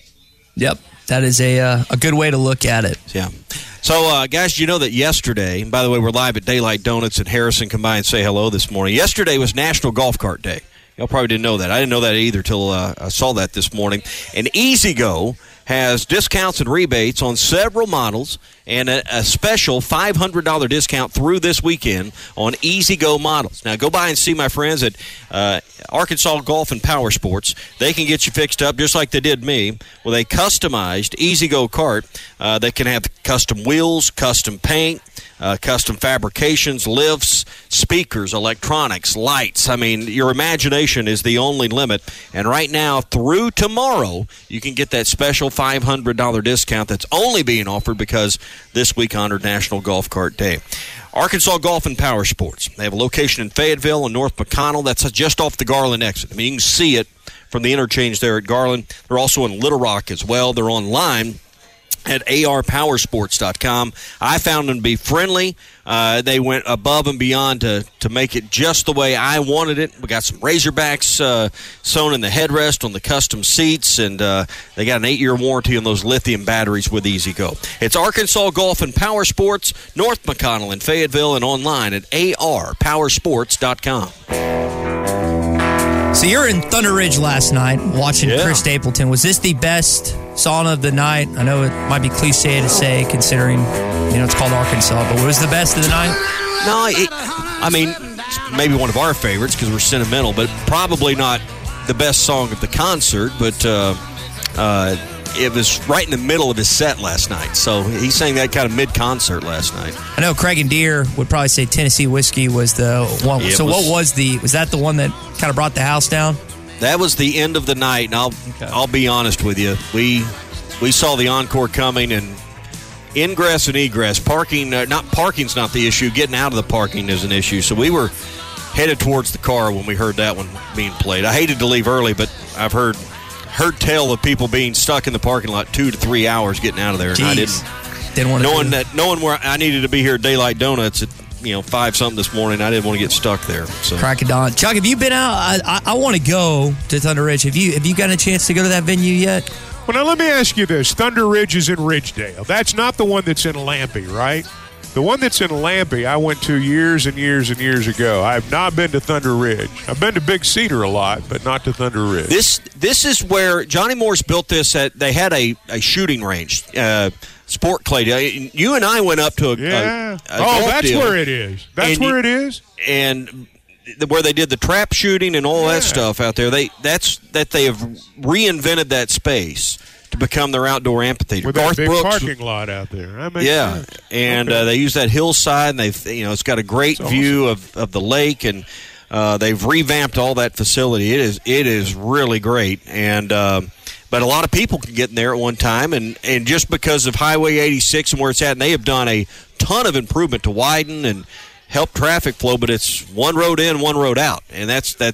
S9: Yep. That is a uh, a good way to look at it.
S5: Yeah. So, uh, guys, you know that yesterday, and by the way, we're live at Daylight Donuts at Harrison. Come by and say hello this morning. Yesterday was National Golf Cart Day. Y'all probably didn't know that. I didn't know that either till uh, I saw that this morning. And E-Z-Go has discounts and rebates on several models and a, a special five hundred dollars discount through this weekend on E-Z-Go models. Now, go by and see my friends at uh, Arkansas Golf and Power Sports. They can get you fixed up just like they did me with a customized E-Z-Go cart uh, that can have custom wheels, custom paint, Uh, custom fabrications, lifts, speakers, electronics, lights. I mean, your imagination is the only limit. And right now, through tomorrow, you can get that special five hundred dollars discount that's only being offered because this week honored National Golf Cart Day. Arkansas Golf and Power Sports. They have a location in Fayetteville and North McConnell. That's just off the Garland exit. I mean, you can see it from the interchange there at Garland. They're also in Little Rock as well. They're online at A R power sports dot com. I found them to be friendly. Uh, they went above and beyond to, to make it just the way I wanted it. We got some Razorbacks uh, sewn in the headrest on the custom seats, and uh, they got an eight-year warranty on those lithium batteries with E-Z-Go. It's Arkansas Golf and Power Sports, North McConnell in Fayetteville, and online at A R power sports dot com.
S9: So you're in Thunder Ridge last night watching yeah. Chris Stapleton. Was this the best sauna of the night? I know it might be cliche to say considering, you know, it's called Arkansas, but was the best of the night?
S5: No, it, I mean, maybe one of our favorites because we're sentimental, but probably not the best song of the concert, but uh, uh, it was right in the middle of his set last night. So he sang that kind of mid-concert last night.
S9: I know Craig and Deere would probably say Tennessee Whiskey was the one. It so was, what was the, was that the one that kind of brought the house down?
S5: That was the end of the night, and I'll okay. I'll be honest with you. We we saw the encore coming, and ingress and egress, parking, uh, not parking's not the issue. Getting out of the parking is an issue. So we were headed towards the car when we heard that one being played. I hated to leave early, but I've heard heard tell of people being stuck in the parking lot two to three hours getting out of there, and
S9: Jeez.
S5: I didn't.
S9: Didn't want to
S5: knowing that knowing where I needed to be here at Daylight Donuts at you know five something this morning, I didn't want to get stuck there. So.
S9: Crack of dawn. Chuck, have you been out? I, I, I want to go to Thunder Ridge. Have you have you gotten a chance to go to that venue yet?
S8: Well, now let me ask you this: Thunder Ridge is in Ridgedale. That's not the one that's in Lampe, right? The one that's in Lampe, I went to years and years and years ago. I have not been to Thunder Ridge. I've been to Big Cedar a lot, but not to Thunder Ridge.
S5: This this is where Johnny Moore's built this at. They had a, a shooting range, uh, sport clay. You and I went up to a,
S8: yeah.
S5: a, a
S8: oh, that's
S5: deal,
S8: where it is. That's where it is.
S5: And where they did the trap shooting and all yeah. that stuff out there. They that's that they have reinvented that space to become their outdoor amphitheater.
S8: With
S5: Garth
S8: that big
S5: Brooks,
S8: parking lot out there. That makes
S5: yeah,
S8: sense.
S5: and
S8: okay.
S5: uh, they use that hillside, and they've you know it's got a great
S8: That's
S5: view
S8: awesome.
S5: of, of the lake, and uh, they've revamped all that facility. It is it is really great, and uh, but a lot of people can get in there at one time, and, and just because of Highway eighty-six and where it's at, and they have done a ton of improvement to widen and help traffic flow, but it's one road in, one road out, and that's that's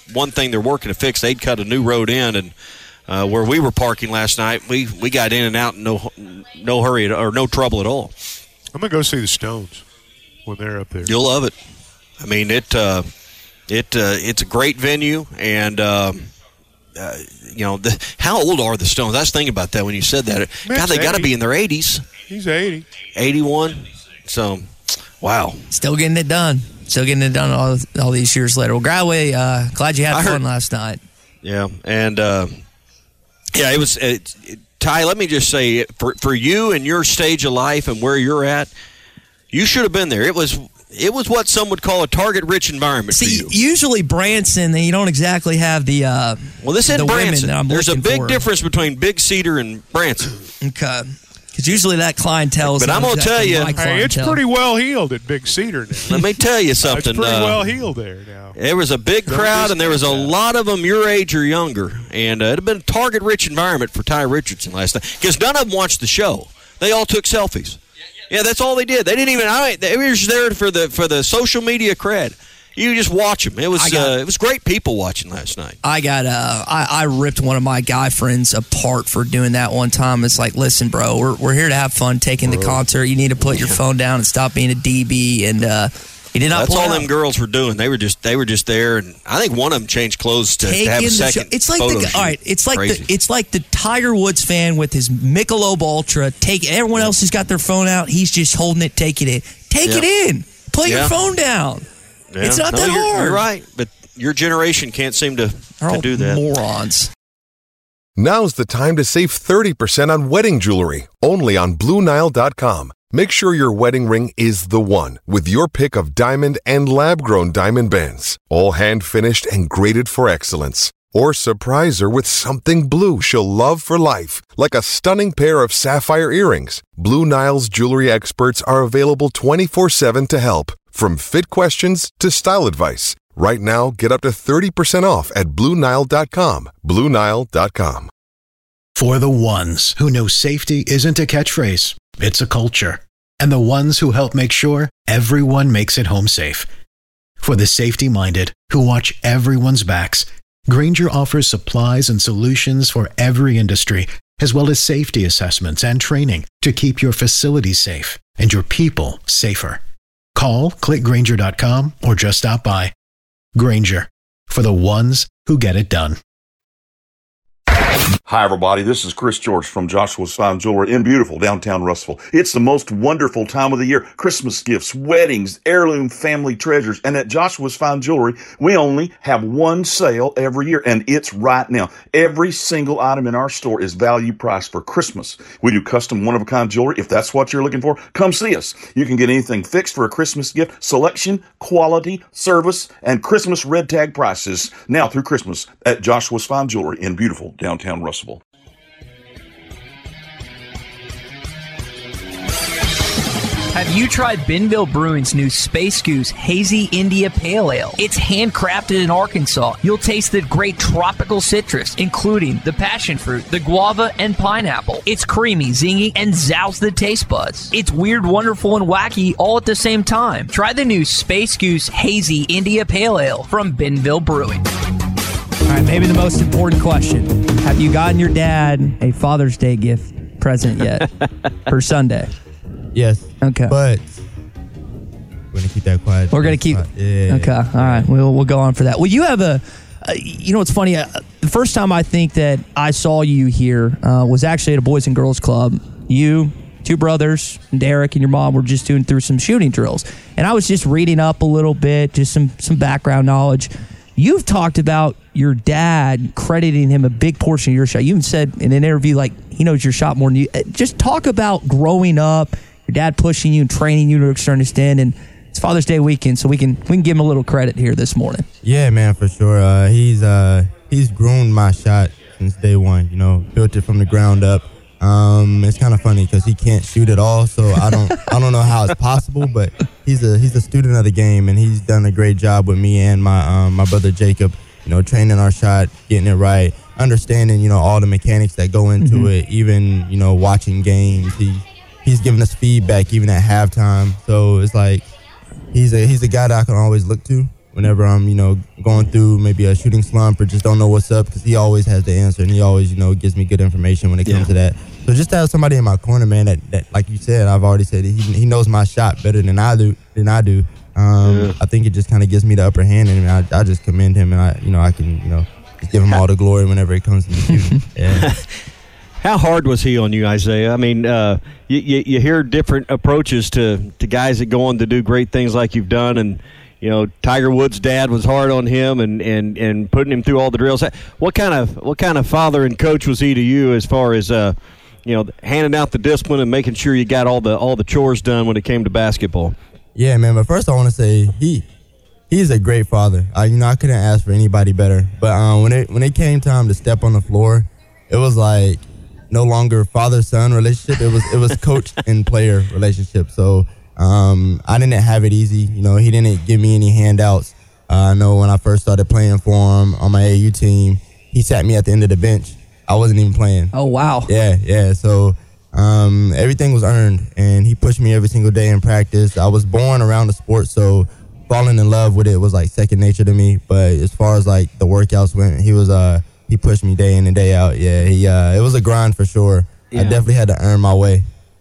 S5: one thing they're working to fix. They'd cut a new road in, and uh, where we were parking last night, we, we got in and out in no no hurry or no trouble at all.
S8: I'm gonna go see the Stones when they're up there.
S5: You'll love it. I mean, it uh, it uh, it's a great venue, and um, uh, you know, the, how old are the Stones? I was thinking about that when you said that.
S8: Man,
S5: God, they got to be in their eighties.
S8: He's eighty,
S5: eighty-one. So, wow,
S9: still getting it done. Still getting it done all all these years later. Well, Gradway, uh, glad you had
S5: I
S9: fun
S5: heard,
S9: last night.
S5: Yeah, and uh, yeah, it was. It, it, Ty, let me just say, for for you and your stage of life and where you're at, you should have been there. It was it was what some would call a target-rich environment
S9: See,
S5: for you.
S9: Usually Branson, you don't exactly have the uh,
S5: well. This isn't
S9: the
S5: Branson.
S9: That I'm
S5: There's a big
S9: for.
S5: difference between Big Cedar and Branson.
S9: Okay. Because usually that clientele is
S5: But I'm going to tell you,
S8: hey, it's pretty well healed at Big Cedar now.
S5: Let me tell you something.
S8: It's pretty
S5: uh,
S8: well healed there now.
S5: There was a big
S8: Don't
S5: crowd, and there was a
S8: discount that.
S5: lot of them your age or younger. And uh, it had been a target-rich environment for Ty Richardson last night because none of them watched the show. They all took selfies. Yeah, that's all they did. They didn't even. I, they were just there for the for the social media cred. You just watch them. It was
S9: got,
S5: uh, it was great people watching last night.
S9: I got uh, I, I ripped one of my guy friends apart for doing that one time. It's like, listen, bro, we're we're here to have fun taking the concert. You need to put your phone down and stop being a D B. And uh, he did not.
S5: That's all
S9: out.
S5: them girls were doing. They were just they were just there, and I think one of them changed clothes to, to have a second.
S9: Show. It's like
S5: photo
S9: the
S5: shoot.
S9: all right. It's like
S5: Crazy.
S9: the it's like the Tiger Woods fan with his Michelob Ultra. Take everyone else has got their phone out. He's just holding it. Take it in. Take
S5: Yeah.
S9: it in. Put
S5: Yeah.
S9: your phone down.
S5: Yeah.
S9: It's not
S5: No,
S9: that
S5: you're,
S9: hard.
S5: You're right, but your generation can't seem to,
S9: They're
S5: to
S9: all
S5: do that.
S9: morons.
S15: Now's the time to save thirty percent on wedding jewelry, only on Blue Nile dot com. Make sure your wedding ring is the one with your pick of diamond and lab-grown diamond bands, all hand-finished and graded for excellence. Or surprise her with something blue she'll love for life, like a stunning pair of sapphire earrings. Blue Nile's jewelry experts are available twenty-four seven to help, from fit questions to style advice. Right now, get up to thirty percent off at Blue Nile dot com. Blue Nile dot com.
S1: For the ones who know safety isn't a catchphrase, it's a culture. And the ones who help make sure everyone makes it home safe. For the safety-minded who watch everyone's backs, Grainger offers supplies and solutions for every industry, as well as safety assessments and training to keep your facilities safe and your people safer. Call, click Grainger dot com, or just stop by. Grainger, for the ones who get it done.
S16: Hi, everybody. This is Chris George from Joshua's Fine Jewelry in beautiful downtown Russellville. It's the most wonderful time of the year. Christmas gifts, weddings, heirloom family treasures. And at Joshua's Fine Jewelry, we only have one sale every year, and it's right now. Every single item in our store is value priced for Christmas. We do custom one-of-a-kind jewelry. If that's what you're looking for, come see us. You can get anything fixed for a Christmas gift, selection, quality, service, and Christmas red tag prices now through Christmas at Joshua's Fine Jewelry in beautiful downtown Russellville.
S17: Have you tried Benville Brewing's new Space Goose Hazy India Pale Ale? It's handcrafted in Arkansas. You'll taste the great tropical citrus, including the passion fruit, the guava, and pineapple. It's creamy, zingy, and zounds the taste buds. It's weird, wonderful, and wacky all at the same time. Try the new Space Goose Hazy India Pale Ale from Benville Brewing.
S9: All right, maybe the most important question. Have you gotten your dad a Father's Day gift present yet for Sunday?
S18: Yes.
S9: Okay.
S18: But we're going to keep that quiet.
S9: We're going to keep
S18: Yeah.
S9: Okay. All right. We'll we'll go on for that. Well, you have a uh, you know what's funny? Uh, the first time I think that I saw you here uh, was actually at a Boys and Girls Club. You, two brothers, and Derek and your mom were just doing through some shooting drills. And I was just reading up a little bit, just some some background knowledge. You've talked about your dad crediting him a big portion of your shot. You even said in an interview, like, he knows your shot more than you. Just talk about growing up, your dad pushing you and training you to a certain extent. And it's Father's Day weekend, so we can we can give him a little credit here this morning.
S18: Yeah, man, for sure. Uh, he's uh, he's grown my shot since day one. You know, built it from the ground up. Um, it's kind of funny because he can't shoot at all, so I don't I don't know how it's possible. But he's a he's a student of the game, and he's done a great job with me and my um, my brother Jacob. You know, training our shot, getting it right, understanding you know all the mechanics that go into mm-hmm. it. Even you know watching games, he he's giving us feedback even at halftime. So it's like he's a he's a guy that I can always look to whenever I'm, you know, going through maybe a shooting slump or just don't know what's up, because he always has the answer, and he always, you know, gives me good information when it comes
S5: Yeah.
S18: to that. So just to have somebody in my corner, man, that, that like you said, I've already said, he, he knows my shot better than I do. Than I do. Um,
S5: Yeah.
S18: I think it just kind of gives me the upper hand, and I, I just commend him, and I, you know, I can, you know, just give him all the glory whenever it comes to me shooting. Yeah.
S5: How hard was he on you, Isaiah? I mean, uh, you, you, you hear different approaches to, to guys that go on to do great things like you've done, and you know, Tiger Woods' dad was hard on him and, and, and putting him through all the drills. What kind of what kind of father and coach was he to you, as far as uh, you know, handing out the discipline and making sure you got all the all the chores done when it came to basketball?
S18: Yeah, man. But first, I want to say he he's a great father. Uh, you know, I couldn't ask for anybody better. But um, when it when it came time to step on the floor, it was like no longer father-son relationship. It was it was coach and player relationship. So um, I didn't have it easy. You know, he didn't give me any handouts. Uh, I know when I first started playing for him on my A A U team, he sat me at the end of the bench. I wasn't even playing.
S9: Oh, wow.
S18: Yeah, yeah. So um, everything was earned, and he pushed me every single day in practice. I was born around the sport, so falling in love with it was like second nature to me. But as far as like the workouts went, he was uh he pushed me day in and day out. Yeah, he uh it was a grind for sure.
S5: Yeah.
S18: I definitely had to earn my way.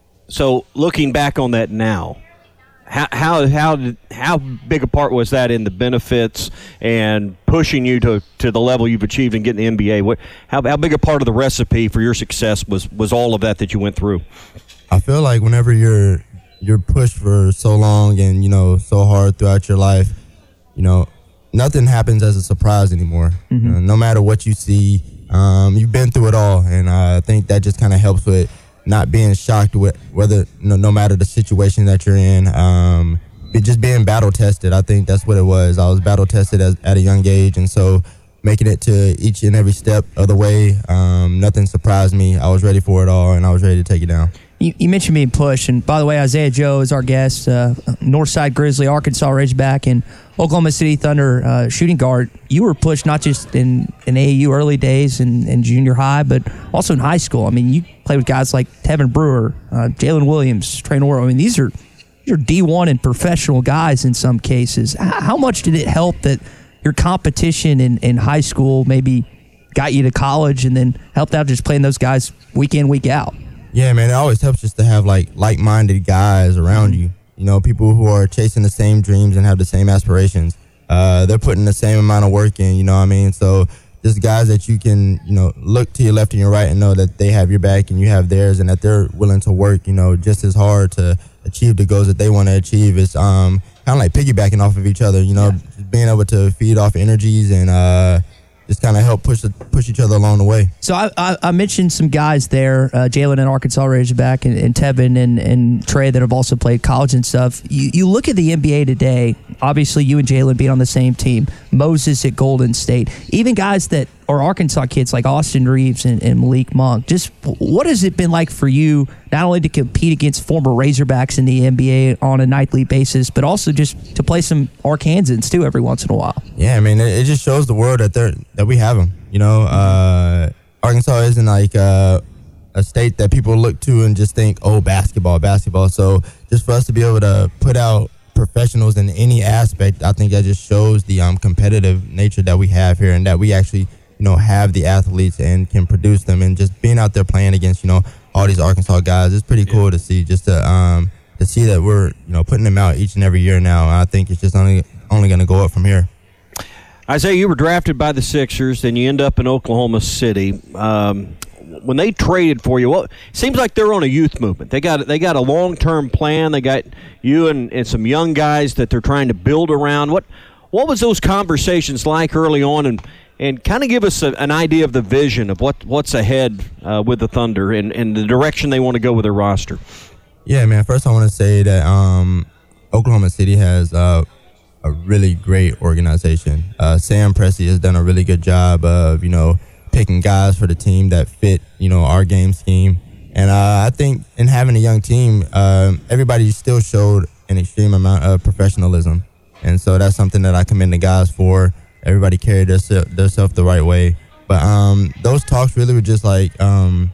S5: So looking back on that now, how how how did, how big a part was that in the benefits and pushing you to, to the level you've achieved and getting the N B A? What how how big a part of the recipe for your success was was all of that that you went through?
S18: I feel like whenever you're you're pushed for so long and you know so hard throughout your life, you know nothing happens as a surprise anymore.
S9: Mm-hmm.
S18: You know, no matter what you see, um, you've been through it all, and uh, I think that just kind of helps with not being shocked with whether you know, no matter the situation that you're in. Um, it just being battle tested. I think that's what it was. I was battle tested as, at a young age, and so making it to each and every step of the way, um, nothing surprised me. I was ready for it all, and I was ready to take it down.
S9: You, you mentioned being pushed, and by the way, Isaiah Joe is our guest, uh, Northside Grizzly, Arkansas Razorback, and Oklahoma City Thunder uh, shooting guard. You were pushed not just in, in A A U early days and, and junior high, but also in high school. I mean, you played with guys like Tevin Brewer, uh, Jalen Williams, Trey Norwood. I mean, these are these are D one and professional guys in some cases. How, how much did it help that your competition in, in high school maybe got you to college and then helped out just playing those guys week in, week out?
S18: Yeah, man, it always helps just to have like like-minded guys around you. You know, people who are chasing the same dreams and have the same aspirations. Uh, they're putting the same amount of work in, you know what I mean? So just guys that you can, you know, look to your left and your right and know that they have your back and you have theirs, and that they're willing to work, you know, just as hard to achieve the goals that they want to achieve. It's um, kind of like piggybacking off of each other, you know, just being able to feed off energies and uh, just kind of help push the, push each other along the way.
S9: So I, I, I mentioned some guys there, uh, Jalen and Arkansas Razorback, and, and Tevin and, and Trey that have also played college and stuff. You, you look at the N B A today, obviously you and Jalen being on the same team, Moses at Golden State, even guys that are Arkansas kids like Austin Reeves and, and Malik Monk. Just what has it been like for you not only to compete against former Razorbacks in the N B A on a nightly basis, but also just to play some Arkansans too every once in a while?
S18: Yeah, I mean, it, it just shows the world that they're that we have them. You know, uh, Arkansas isn't like uh, a state that people look to and just think, oh, basketball, basketball. So just for us to be able to put out professionals in any aspect, I think that just shows the um, competitive nature that we have here, and that we actually, you know, have the athletes and can produce them. And just being out there playing against, you know, all these Arkansas guys, it's pretty cool to see. Just to um, to see that we're, you know, putting them out each and every year now. And I think it's just only only going to go up from here.
S5: Isaiah, you were drafted by the Sixers, then you end up in Oklahoma City. Um, when they traded for you, well, it seems like they're on a youth movement. They got they got a long-term plan. They got you and, and some young guys that they're trying to build around. What what was those conversations like early on, and and kind of give us a, an idea of the vision of what, what's ahead uh, with the Thunder and, and the direction they want to go with their roster?
S18: Yeah, man. First, I want to say that um, Oklahoma City has uh, a really great organization. Uh, Sam Presti has done a really good job of, you know, picking guys for the team that fit, you know, our game scheme. And uh, I think in having a young team, uh, everybody still showed an extreme amount of professionalism. And so that's something that I commend the guys for. Everybody carried themselves the right way. But um, those talks really were just like, um,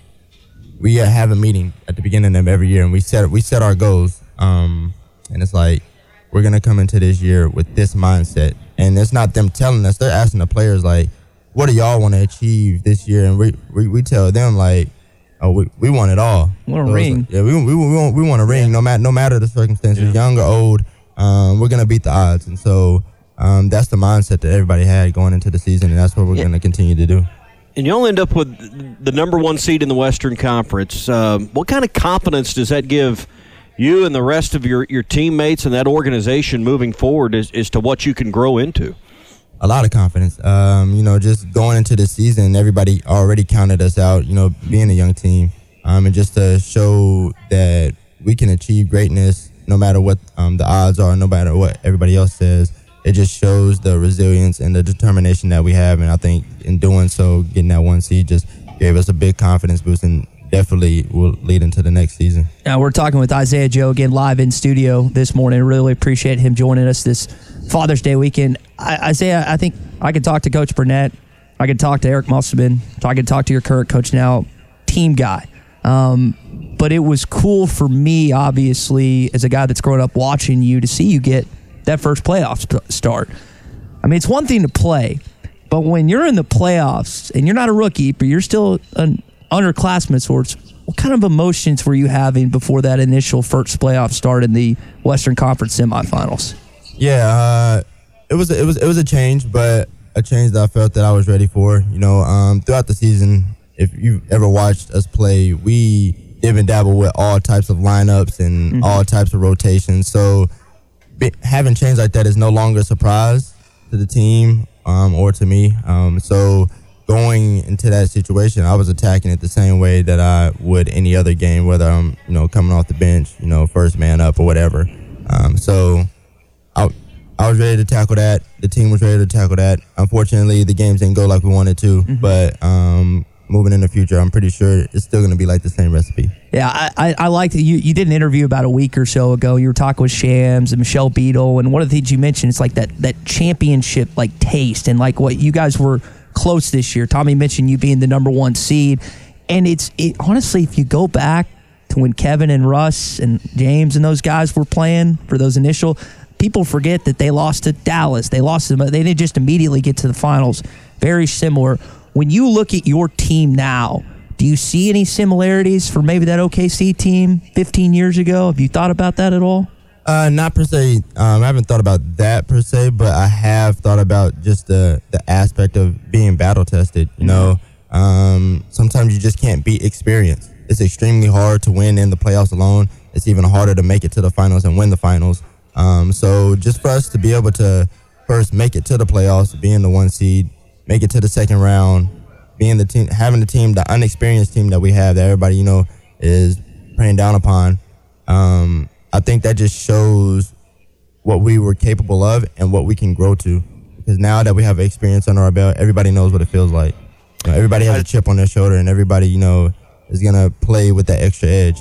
S18: we have a meeting at the beginning of every year, and we set we set our goals. Um, and it's like, we're going to come into this year with this mindset. And it's not them telling us. They're asking the players, like, what do y'all want to achieve this year? And we we, we tell them, like, oh, we, we want it all.
S9: We want a
S18: so
S9: ring.
S18: Like, yeah, we, we, we, want, we want a ring
S9: yeah.
S18: no, matter, no matter the circumstances,
S8: Yeah.
S18: young or old. Um, we're going to beat the odds. And so um, that's the mindset that everybody had going into the season, and that's what we're
S5: Yeah.
S18: going to continue to do.
S5: And you'll end up with the number one seed in the Western Conference. Um, what kind of confidence does that give you and the rest of your, your teammates and that organization moving forward as, as to what you can grow into?
S18: A lot of confidence. Um, you know, just going into the season, everybody already counted us out, you know, being a young team. Um, and just to show that we can achieve greatness no matter what um, the odds are, no matter what everybody else says. It just shows the resilience and the determination that we have. And I think in doing so, getting that one seed just gave us a big confidence boost and definitely will lead into the next season.
S9: Now we're talking with Isaiah Joe again live in studio this morning. Really appreciate him joining us this Father's Day weekend. I, Isaiah, I think I could talk to Coach Burnett. I could talk to Eric Musselman. I could talk to your current coach now, team guy. Um, but it was cool for me, obviously, as a guy that's grown up watching you, to see you get that first playoff st- start. I mean, it's one thing to play, but when you're in the playoffs and you're not a rookie, but you're still an underclassmen sorts, what kind of emotions were you having before that initial first playoff start in the Western Conference semifinals?
S18: Yeah, uh, it was it was it was a change, but a change that I felt that I was ready for. You know, um, throughout the season, if you've ever watched us play, we dib and dabble with all types of lineups and mm-hmm. all types of rotations. So be, having change like that is no longer a surprise to the team um, or to me. Um, so going into that situation, I was attacking it the same way that I would any other game, whether I'm, you know, coming off the bench, you know, first man up or whatever. Um, so I, I was ready to tackle that. The team was ready to tackle that. Unfortunately, the games didn't go like we wanted to, mm-hmm. but um, moving in the future, I'm pretty sure it's still going to be like the same recipe.
S9: Yeah, I, I, I like that you, you did an interview about a week or so ago. You were talking with Shams and Michelle Beadle, and one of the things you mentioned is like that that championship like taste and like what you guys were close this year. Tommy mentioned you being the number one seed, and it's it honestly, if you go back to when Kevin and Russ and James and those guys were playing for those initial, people forget that they lost to Dallas. They lost them. They didn't just immediately get to the finals. Very similar. When you look at your team now, do you see any similarities for maybe that O K C team fifteen years ago? Have you thought about that at all?
S18: Uh, not per se. Um, I haven't thought about that per se, but I have thought about just the, the aspect of being battle tested. You know, um, sometimes you just can't beat experience. It's extremely hard to win in the playoffs alone. It's even harder to make it to the finals and win the finals. Um, so just for us to be able to first make it to the playoffs, being the one seed, make it to the second round, being the team, having the team, the unexperienced team that we have that everybody, you know, is preying down upon. Um, I think that just shows what we were capable of and what we can grow to. Because now that we have experience under our belt, everybody knows what it feels like. You know, everybody has a chip on their shoulder, and everybody, you know, is going to play with that extra edge.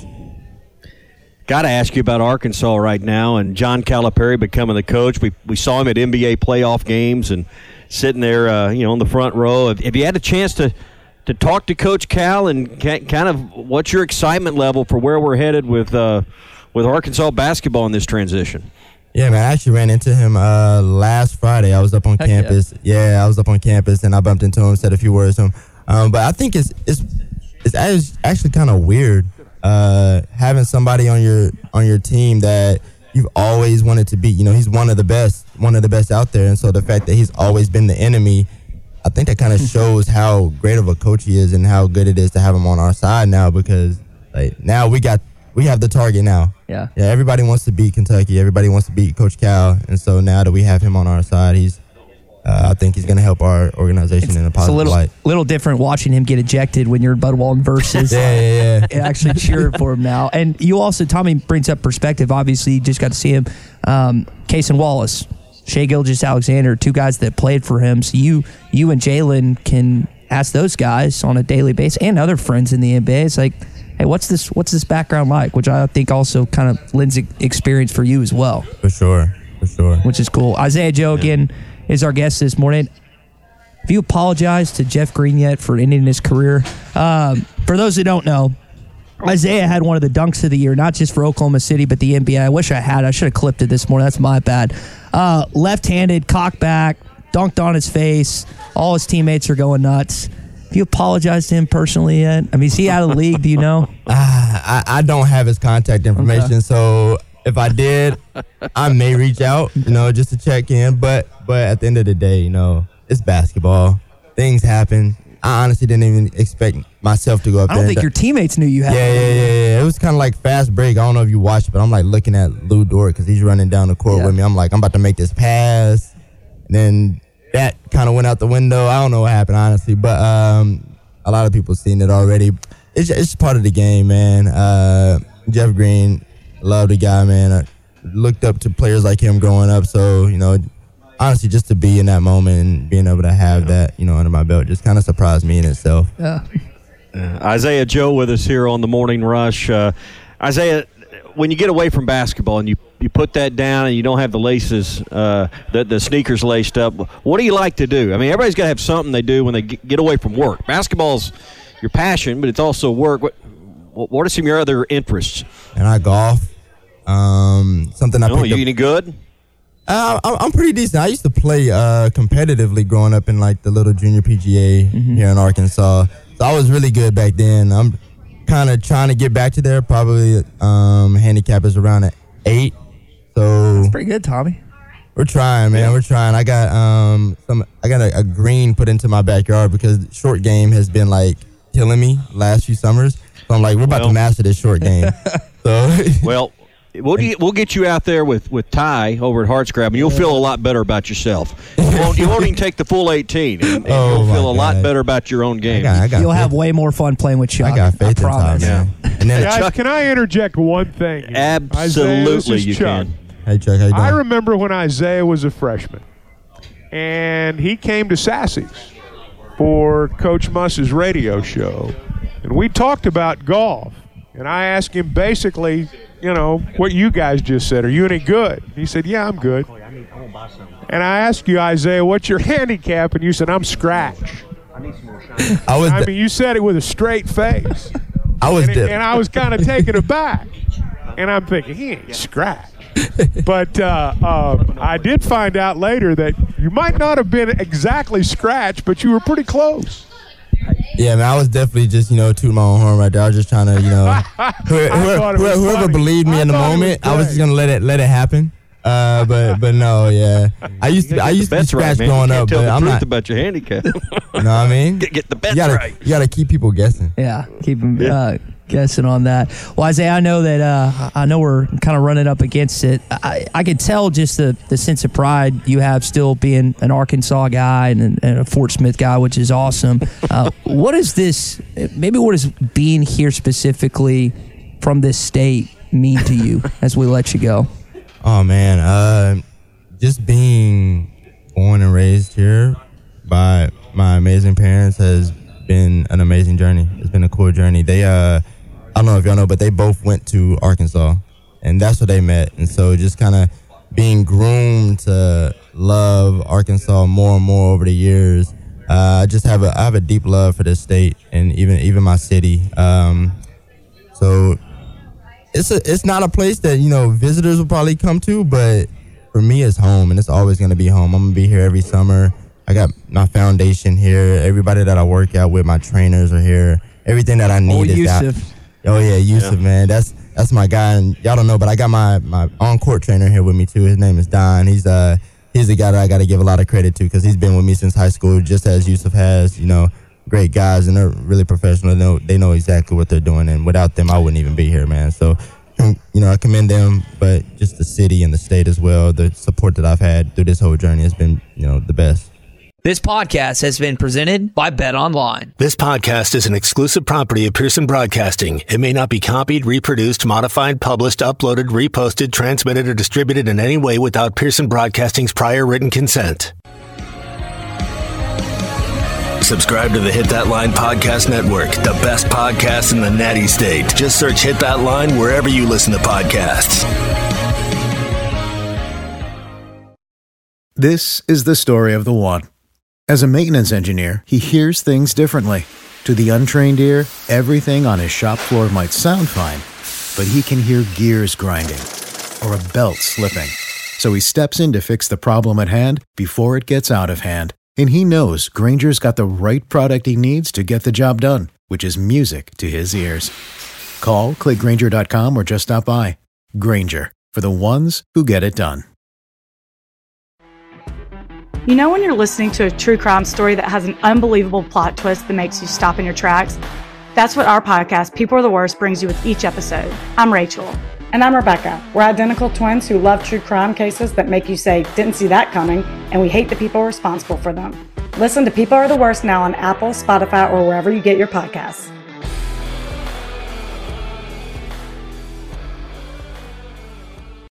S5: Got to ask you about Arkansas right now and John Calipari becoming the coach. We we saw him at N B A playoff games and sitting there, uh, you know, on the front row. Have, have you had a chance to, to talk to Coach Cal and kind of what's your excitement level for where we're headed with uh, with Arkansas basketball in this transition?
S18: Yeah, man, I actually ran into him uh, last Friday. I was up on
S9: Heck
S18: campus. Yeah. yeah, I was up on campus, and I bumped into him, said a few words to him. Um, but I think it's it's it's actually kind of weird uh, having somebody on your on your team that you've always wanted to beat. You know, he's one of the best, one of the best out there, and so the fact that he's always been the enemy, I think that kind of shows how great of a coach he is and how good it is to have him on our side now, because like now we got we have the target now.
S9: Yeah.
S18: Yeah, everybody wants to beat Kentucky. Everybody wants to beat Coach Cal. And so now that we have him on our side, he's uh, I think he's going to help our organization
S9: it's,
S18: in a positive
S9: it's a little,
S18: light.
S9: little different watching him get ejected when you're in Bud Walton versus
S18: yeah, yeah, yeah.
S9: and actually cheering for him now. And you also, Tommy brings up perspective. Obviously, you just got to see him. Um, Cason Wallace, Shai Gilgeous-Alexander, two guys that played for him. So you you and Jalen can ask those guys on a daily basis and other friends in the N B A. It's like, hey, what's this what's this background like? Which I think also kind of lends experience for you as well.
S18: For sure, for sure.
S9: Which is cool. Isaiah Joe, again, is our guest this morning. Have you apologized to Jeff Green yet for ending his career? Um, for those who don't know, Isaiah had one of the dunks of the year, not just for Oklahoma City, but the N B A. I wish I had. I should have clipped it this morning. That's my bad. Uh, left-handed, cock back, dunked on his face. All his teammates are going nuts. Have you apologized to him personally yet? I mean, is he out of the league? Do you know?
S18: Uh, I, I don't have his contact information, okay. So if I did, I may reach out, you know, just to check in. But but at the end of the day, you know, it's basketball. Things happen. I honestly didn't even expect myself to go up
S9: I
S18: there.
S9: don't think your teammates knew you had.
S18: Yeah, yeah, yeah, yeah. It was kind of like fast break. I don't know if you watched it, but I'm like looking at Lou Dort because he's running down the court yeah. with me. I'm like, I'm about to make this pass. And then that kind of went out the window. I don't know what happened, honestly. But um, a lot of people seen it already. It's, it's just part of the game, man. Uh, Jeff Green, love the guy, man. I looked up to players like him growing up. So, you know, honestly, just to be in that moment and being able to have that, you know, under my belt just kind of surprised me in itself.
S9: Yeah.
S5: Uh, Isaiah Joe with us here on the Morning Rush. Uh, Isaiah, when you get away from basketball and you, you put that down and you don't have the laces, uh, the, the sneakers laced up, what do you like to do? I mean, everybody's got to have something they do when they get away from work. Basketball's your passion, but it's also work. What, what are some of your other interests?
S18: And I golf. Um, something I
S5: oh,
S18: picked
S5: you
S18: up.
S5: any good?
S18: Uh, I'm pretty decent. I used to play uh, competitively growing up in like the little junior P G A mm-hmm. here in Arkansas. So I was really good back then. I'm kind of trying to get back to there. Probably um, handicap is around an eight. So
S9: that's pretty good, Tommy.
S18: We're trying, man. Yeah. We're trying. I got um some. I got a, a green put into my backyard because short game has been like killing me last few summers. So I'm like, we're about well, to master this short game. So
S5: well. We'll get, we'll get you out there with, with Ty over at Hardscrab, and you'll feel a lot better about yourself. You won't, you won't even take the full eighteen, and, and oh you'll feel a God. lot better about your own game.
S9: I got, I got you'll faith. have way more fun playing with Chuck.
S18: I got faith
S9: I promise.
S18: in Ty, man. And then
S3: Guys,
S18: Chuck,
S3: can I interject one thing?
S5: Absolutely, you
S3: Chuck.
S5: can.
S18: Hey, Chuck, how you doing?
S3: I remember when Isaiah was a freshman, and he came to Sassy's for Coach Muss's radio show, and we talked about golf, and I asked him basically, you know, what you guys just said. Are you any good? He said, yeah, I'm good. And I asked you, Isaiah, what's your handicap? And you said, I'm scratch. I was. I mean, you said it with a straight face.
S18: I was.
S3: And, it, and I was kind of taken aback. And I'm thinking, he ain't scratch. But uh, uh, I did find out later that you might not have been exactly scratch, but you were pretty close.
S18: Yeah, man, I was definitely just, you know, tooting my own horn right there. I was just trying to, you know, whoever, whoever, whoever believed me I in the moment, I was just gonna let it let it happen. Uh, but but no, yeah, I used to I used to be scratch
S5: right,
S18: growing up,
S5: tell
S18: but
S5: the
S18: I'm
S5: truth
S18: not
S5: about your handicap.
S18: You know what I mean?
S5: Get, get the bets
S18: you gotta,
S5: right.
S18: You gotta keep people guessing.
S9: Yeah, keep them uh, guessing on that. Well, Isaiah, I know that uh, I know we're kind of running up against it. I, I could tell just the, the sense of pride you have still being an Arkansas guy and, and a Fort Smith guy, which is awesome. Uh, what is this? Maybe what does being here specifically from this state mean to you as we let you go?
S18: Oh man, uh, just being born and raised here by my amazing parents has been an amazing journey. It's been a cool journey. They, uh, I don't know if y'all know, but they both went to Arkansas, and that's where they met. And so just kind of being groomed to love Arkansas more and more over the years. Uh, I just have a I have a deep love for this state and even even my city. Um, so it's a it's not a place that, you know, visitors will probably come to, but for me it's home, and it's always going to be home. I'm gonna be here every summer. I got my foundation here. Everybody that I work out with, my trainers are here. Everything that I need
S9: oh,
S18: is
S9: Yusuf.
S18: out. Oh yeah, Yusuf, yeah. man. That's that's my guy, and y'all don't know, but I got my, my on-court trainer here with me too. His name is Don. He's uh he's the guy that I got to give a lot of credit to because he's been with me since high school, just as Yusuf has. You know, great guys, and they're really professional. They know, they know exactly what they're doing, and without them, I wouldn't even be here, man. So, you know, I commend them, but just the city and the state as well. The support that I've had through this whole journey has been, you know, the best.
S17: This podcast has been presented by BetOnline.
S2: This podcast is an exclusive property of Pearson Broadcasting. It may not be copied, reproduced, modified, published, uploaded, reposted, transmitted, or distributed in any way without Pearson Broadcasting's prior written consent. Subscribe to the Hit That Line Podcast Network, the best podcast in the Natty State. Just search Hit That Line wherever you listen to podcasts.
S1: This is the story of the one. As a maintenance engineer, he hears things differently. To the untrained ear, everything on his shop floor might sound fine, but he can hear gears grinding or a belt slipping. So he steps in to fix the problem at hand before it gets out of hand. And he knows Grainger's got the right product he needs to get the job done, which is music to his ears. Call, click Grainger dot com, or just stop by. Grainger, for the ones who get it done.
S19: You know when you're listening to a true crime story that has an unbelievable plot twist that makes you stop in your tracks? That's what our podcast, People Are the Worst, brings you with each episode. I'm Rachel.
S20: And I'm Rebecca. We're identical twins who love true crime cases that make you say, didn't see that coming, and we hate the people responsible for them. Listen to People Are the Worst now on Apple, Spotify, or wherever you get your podcasts.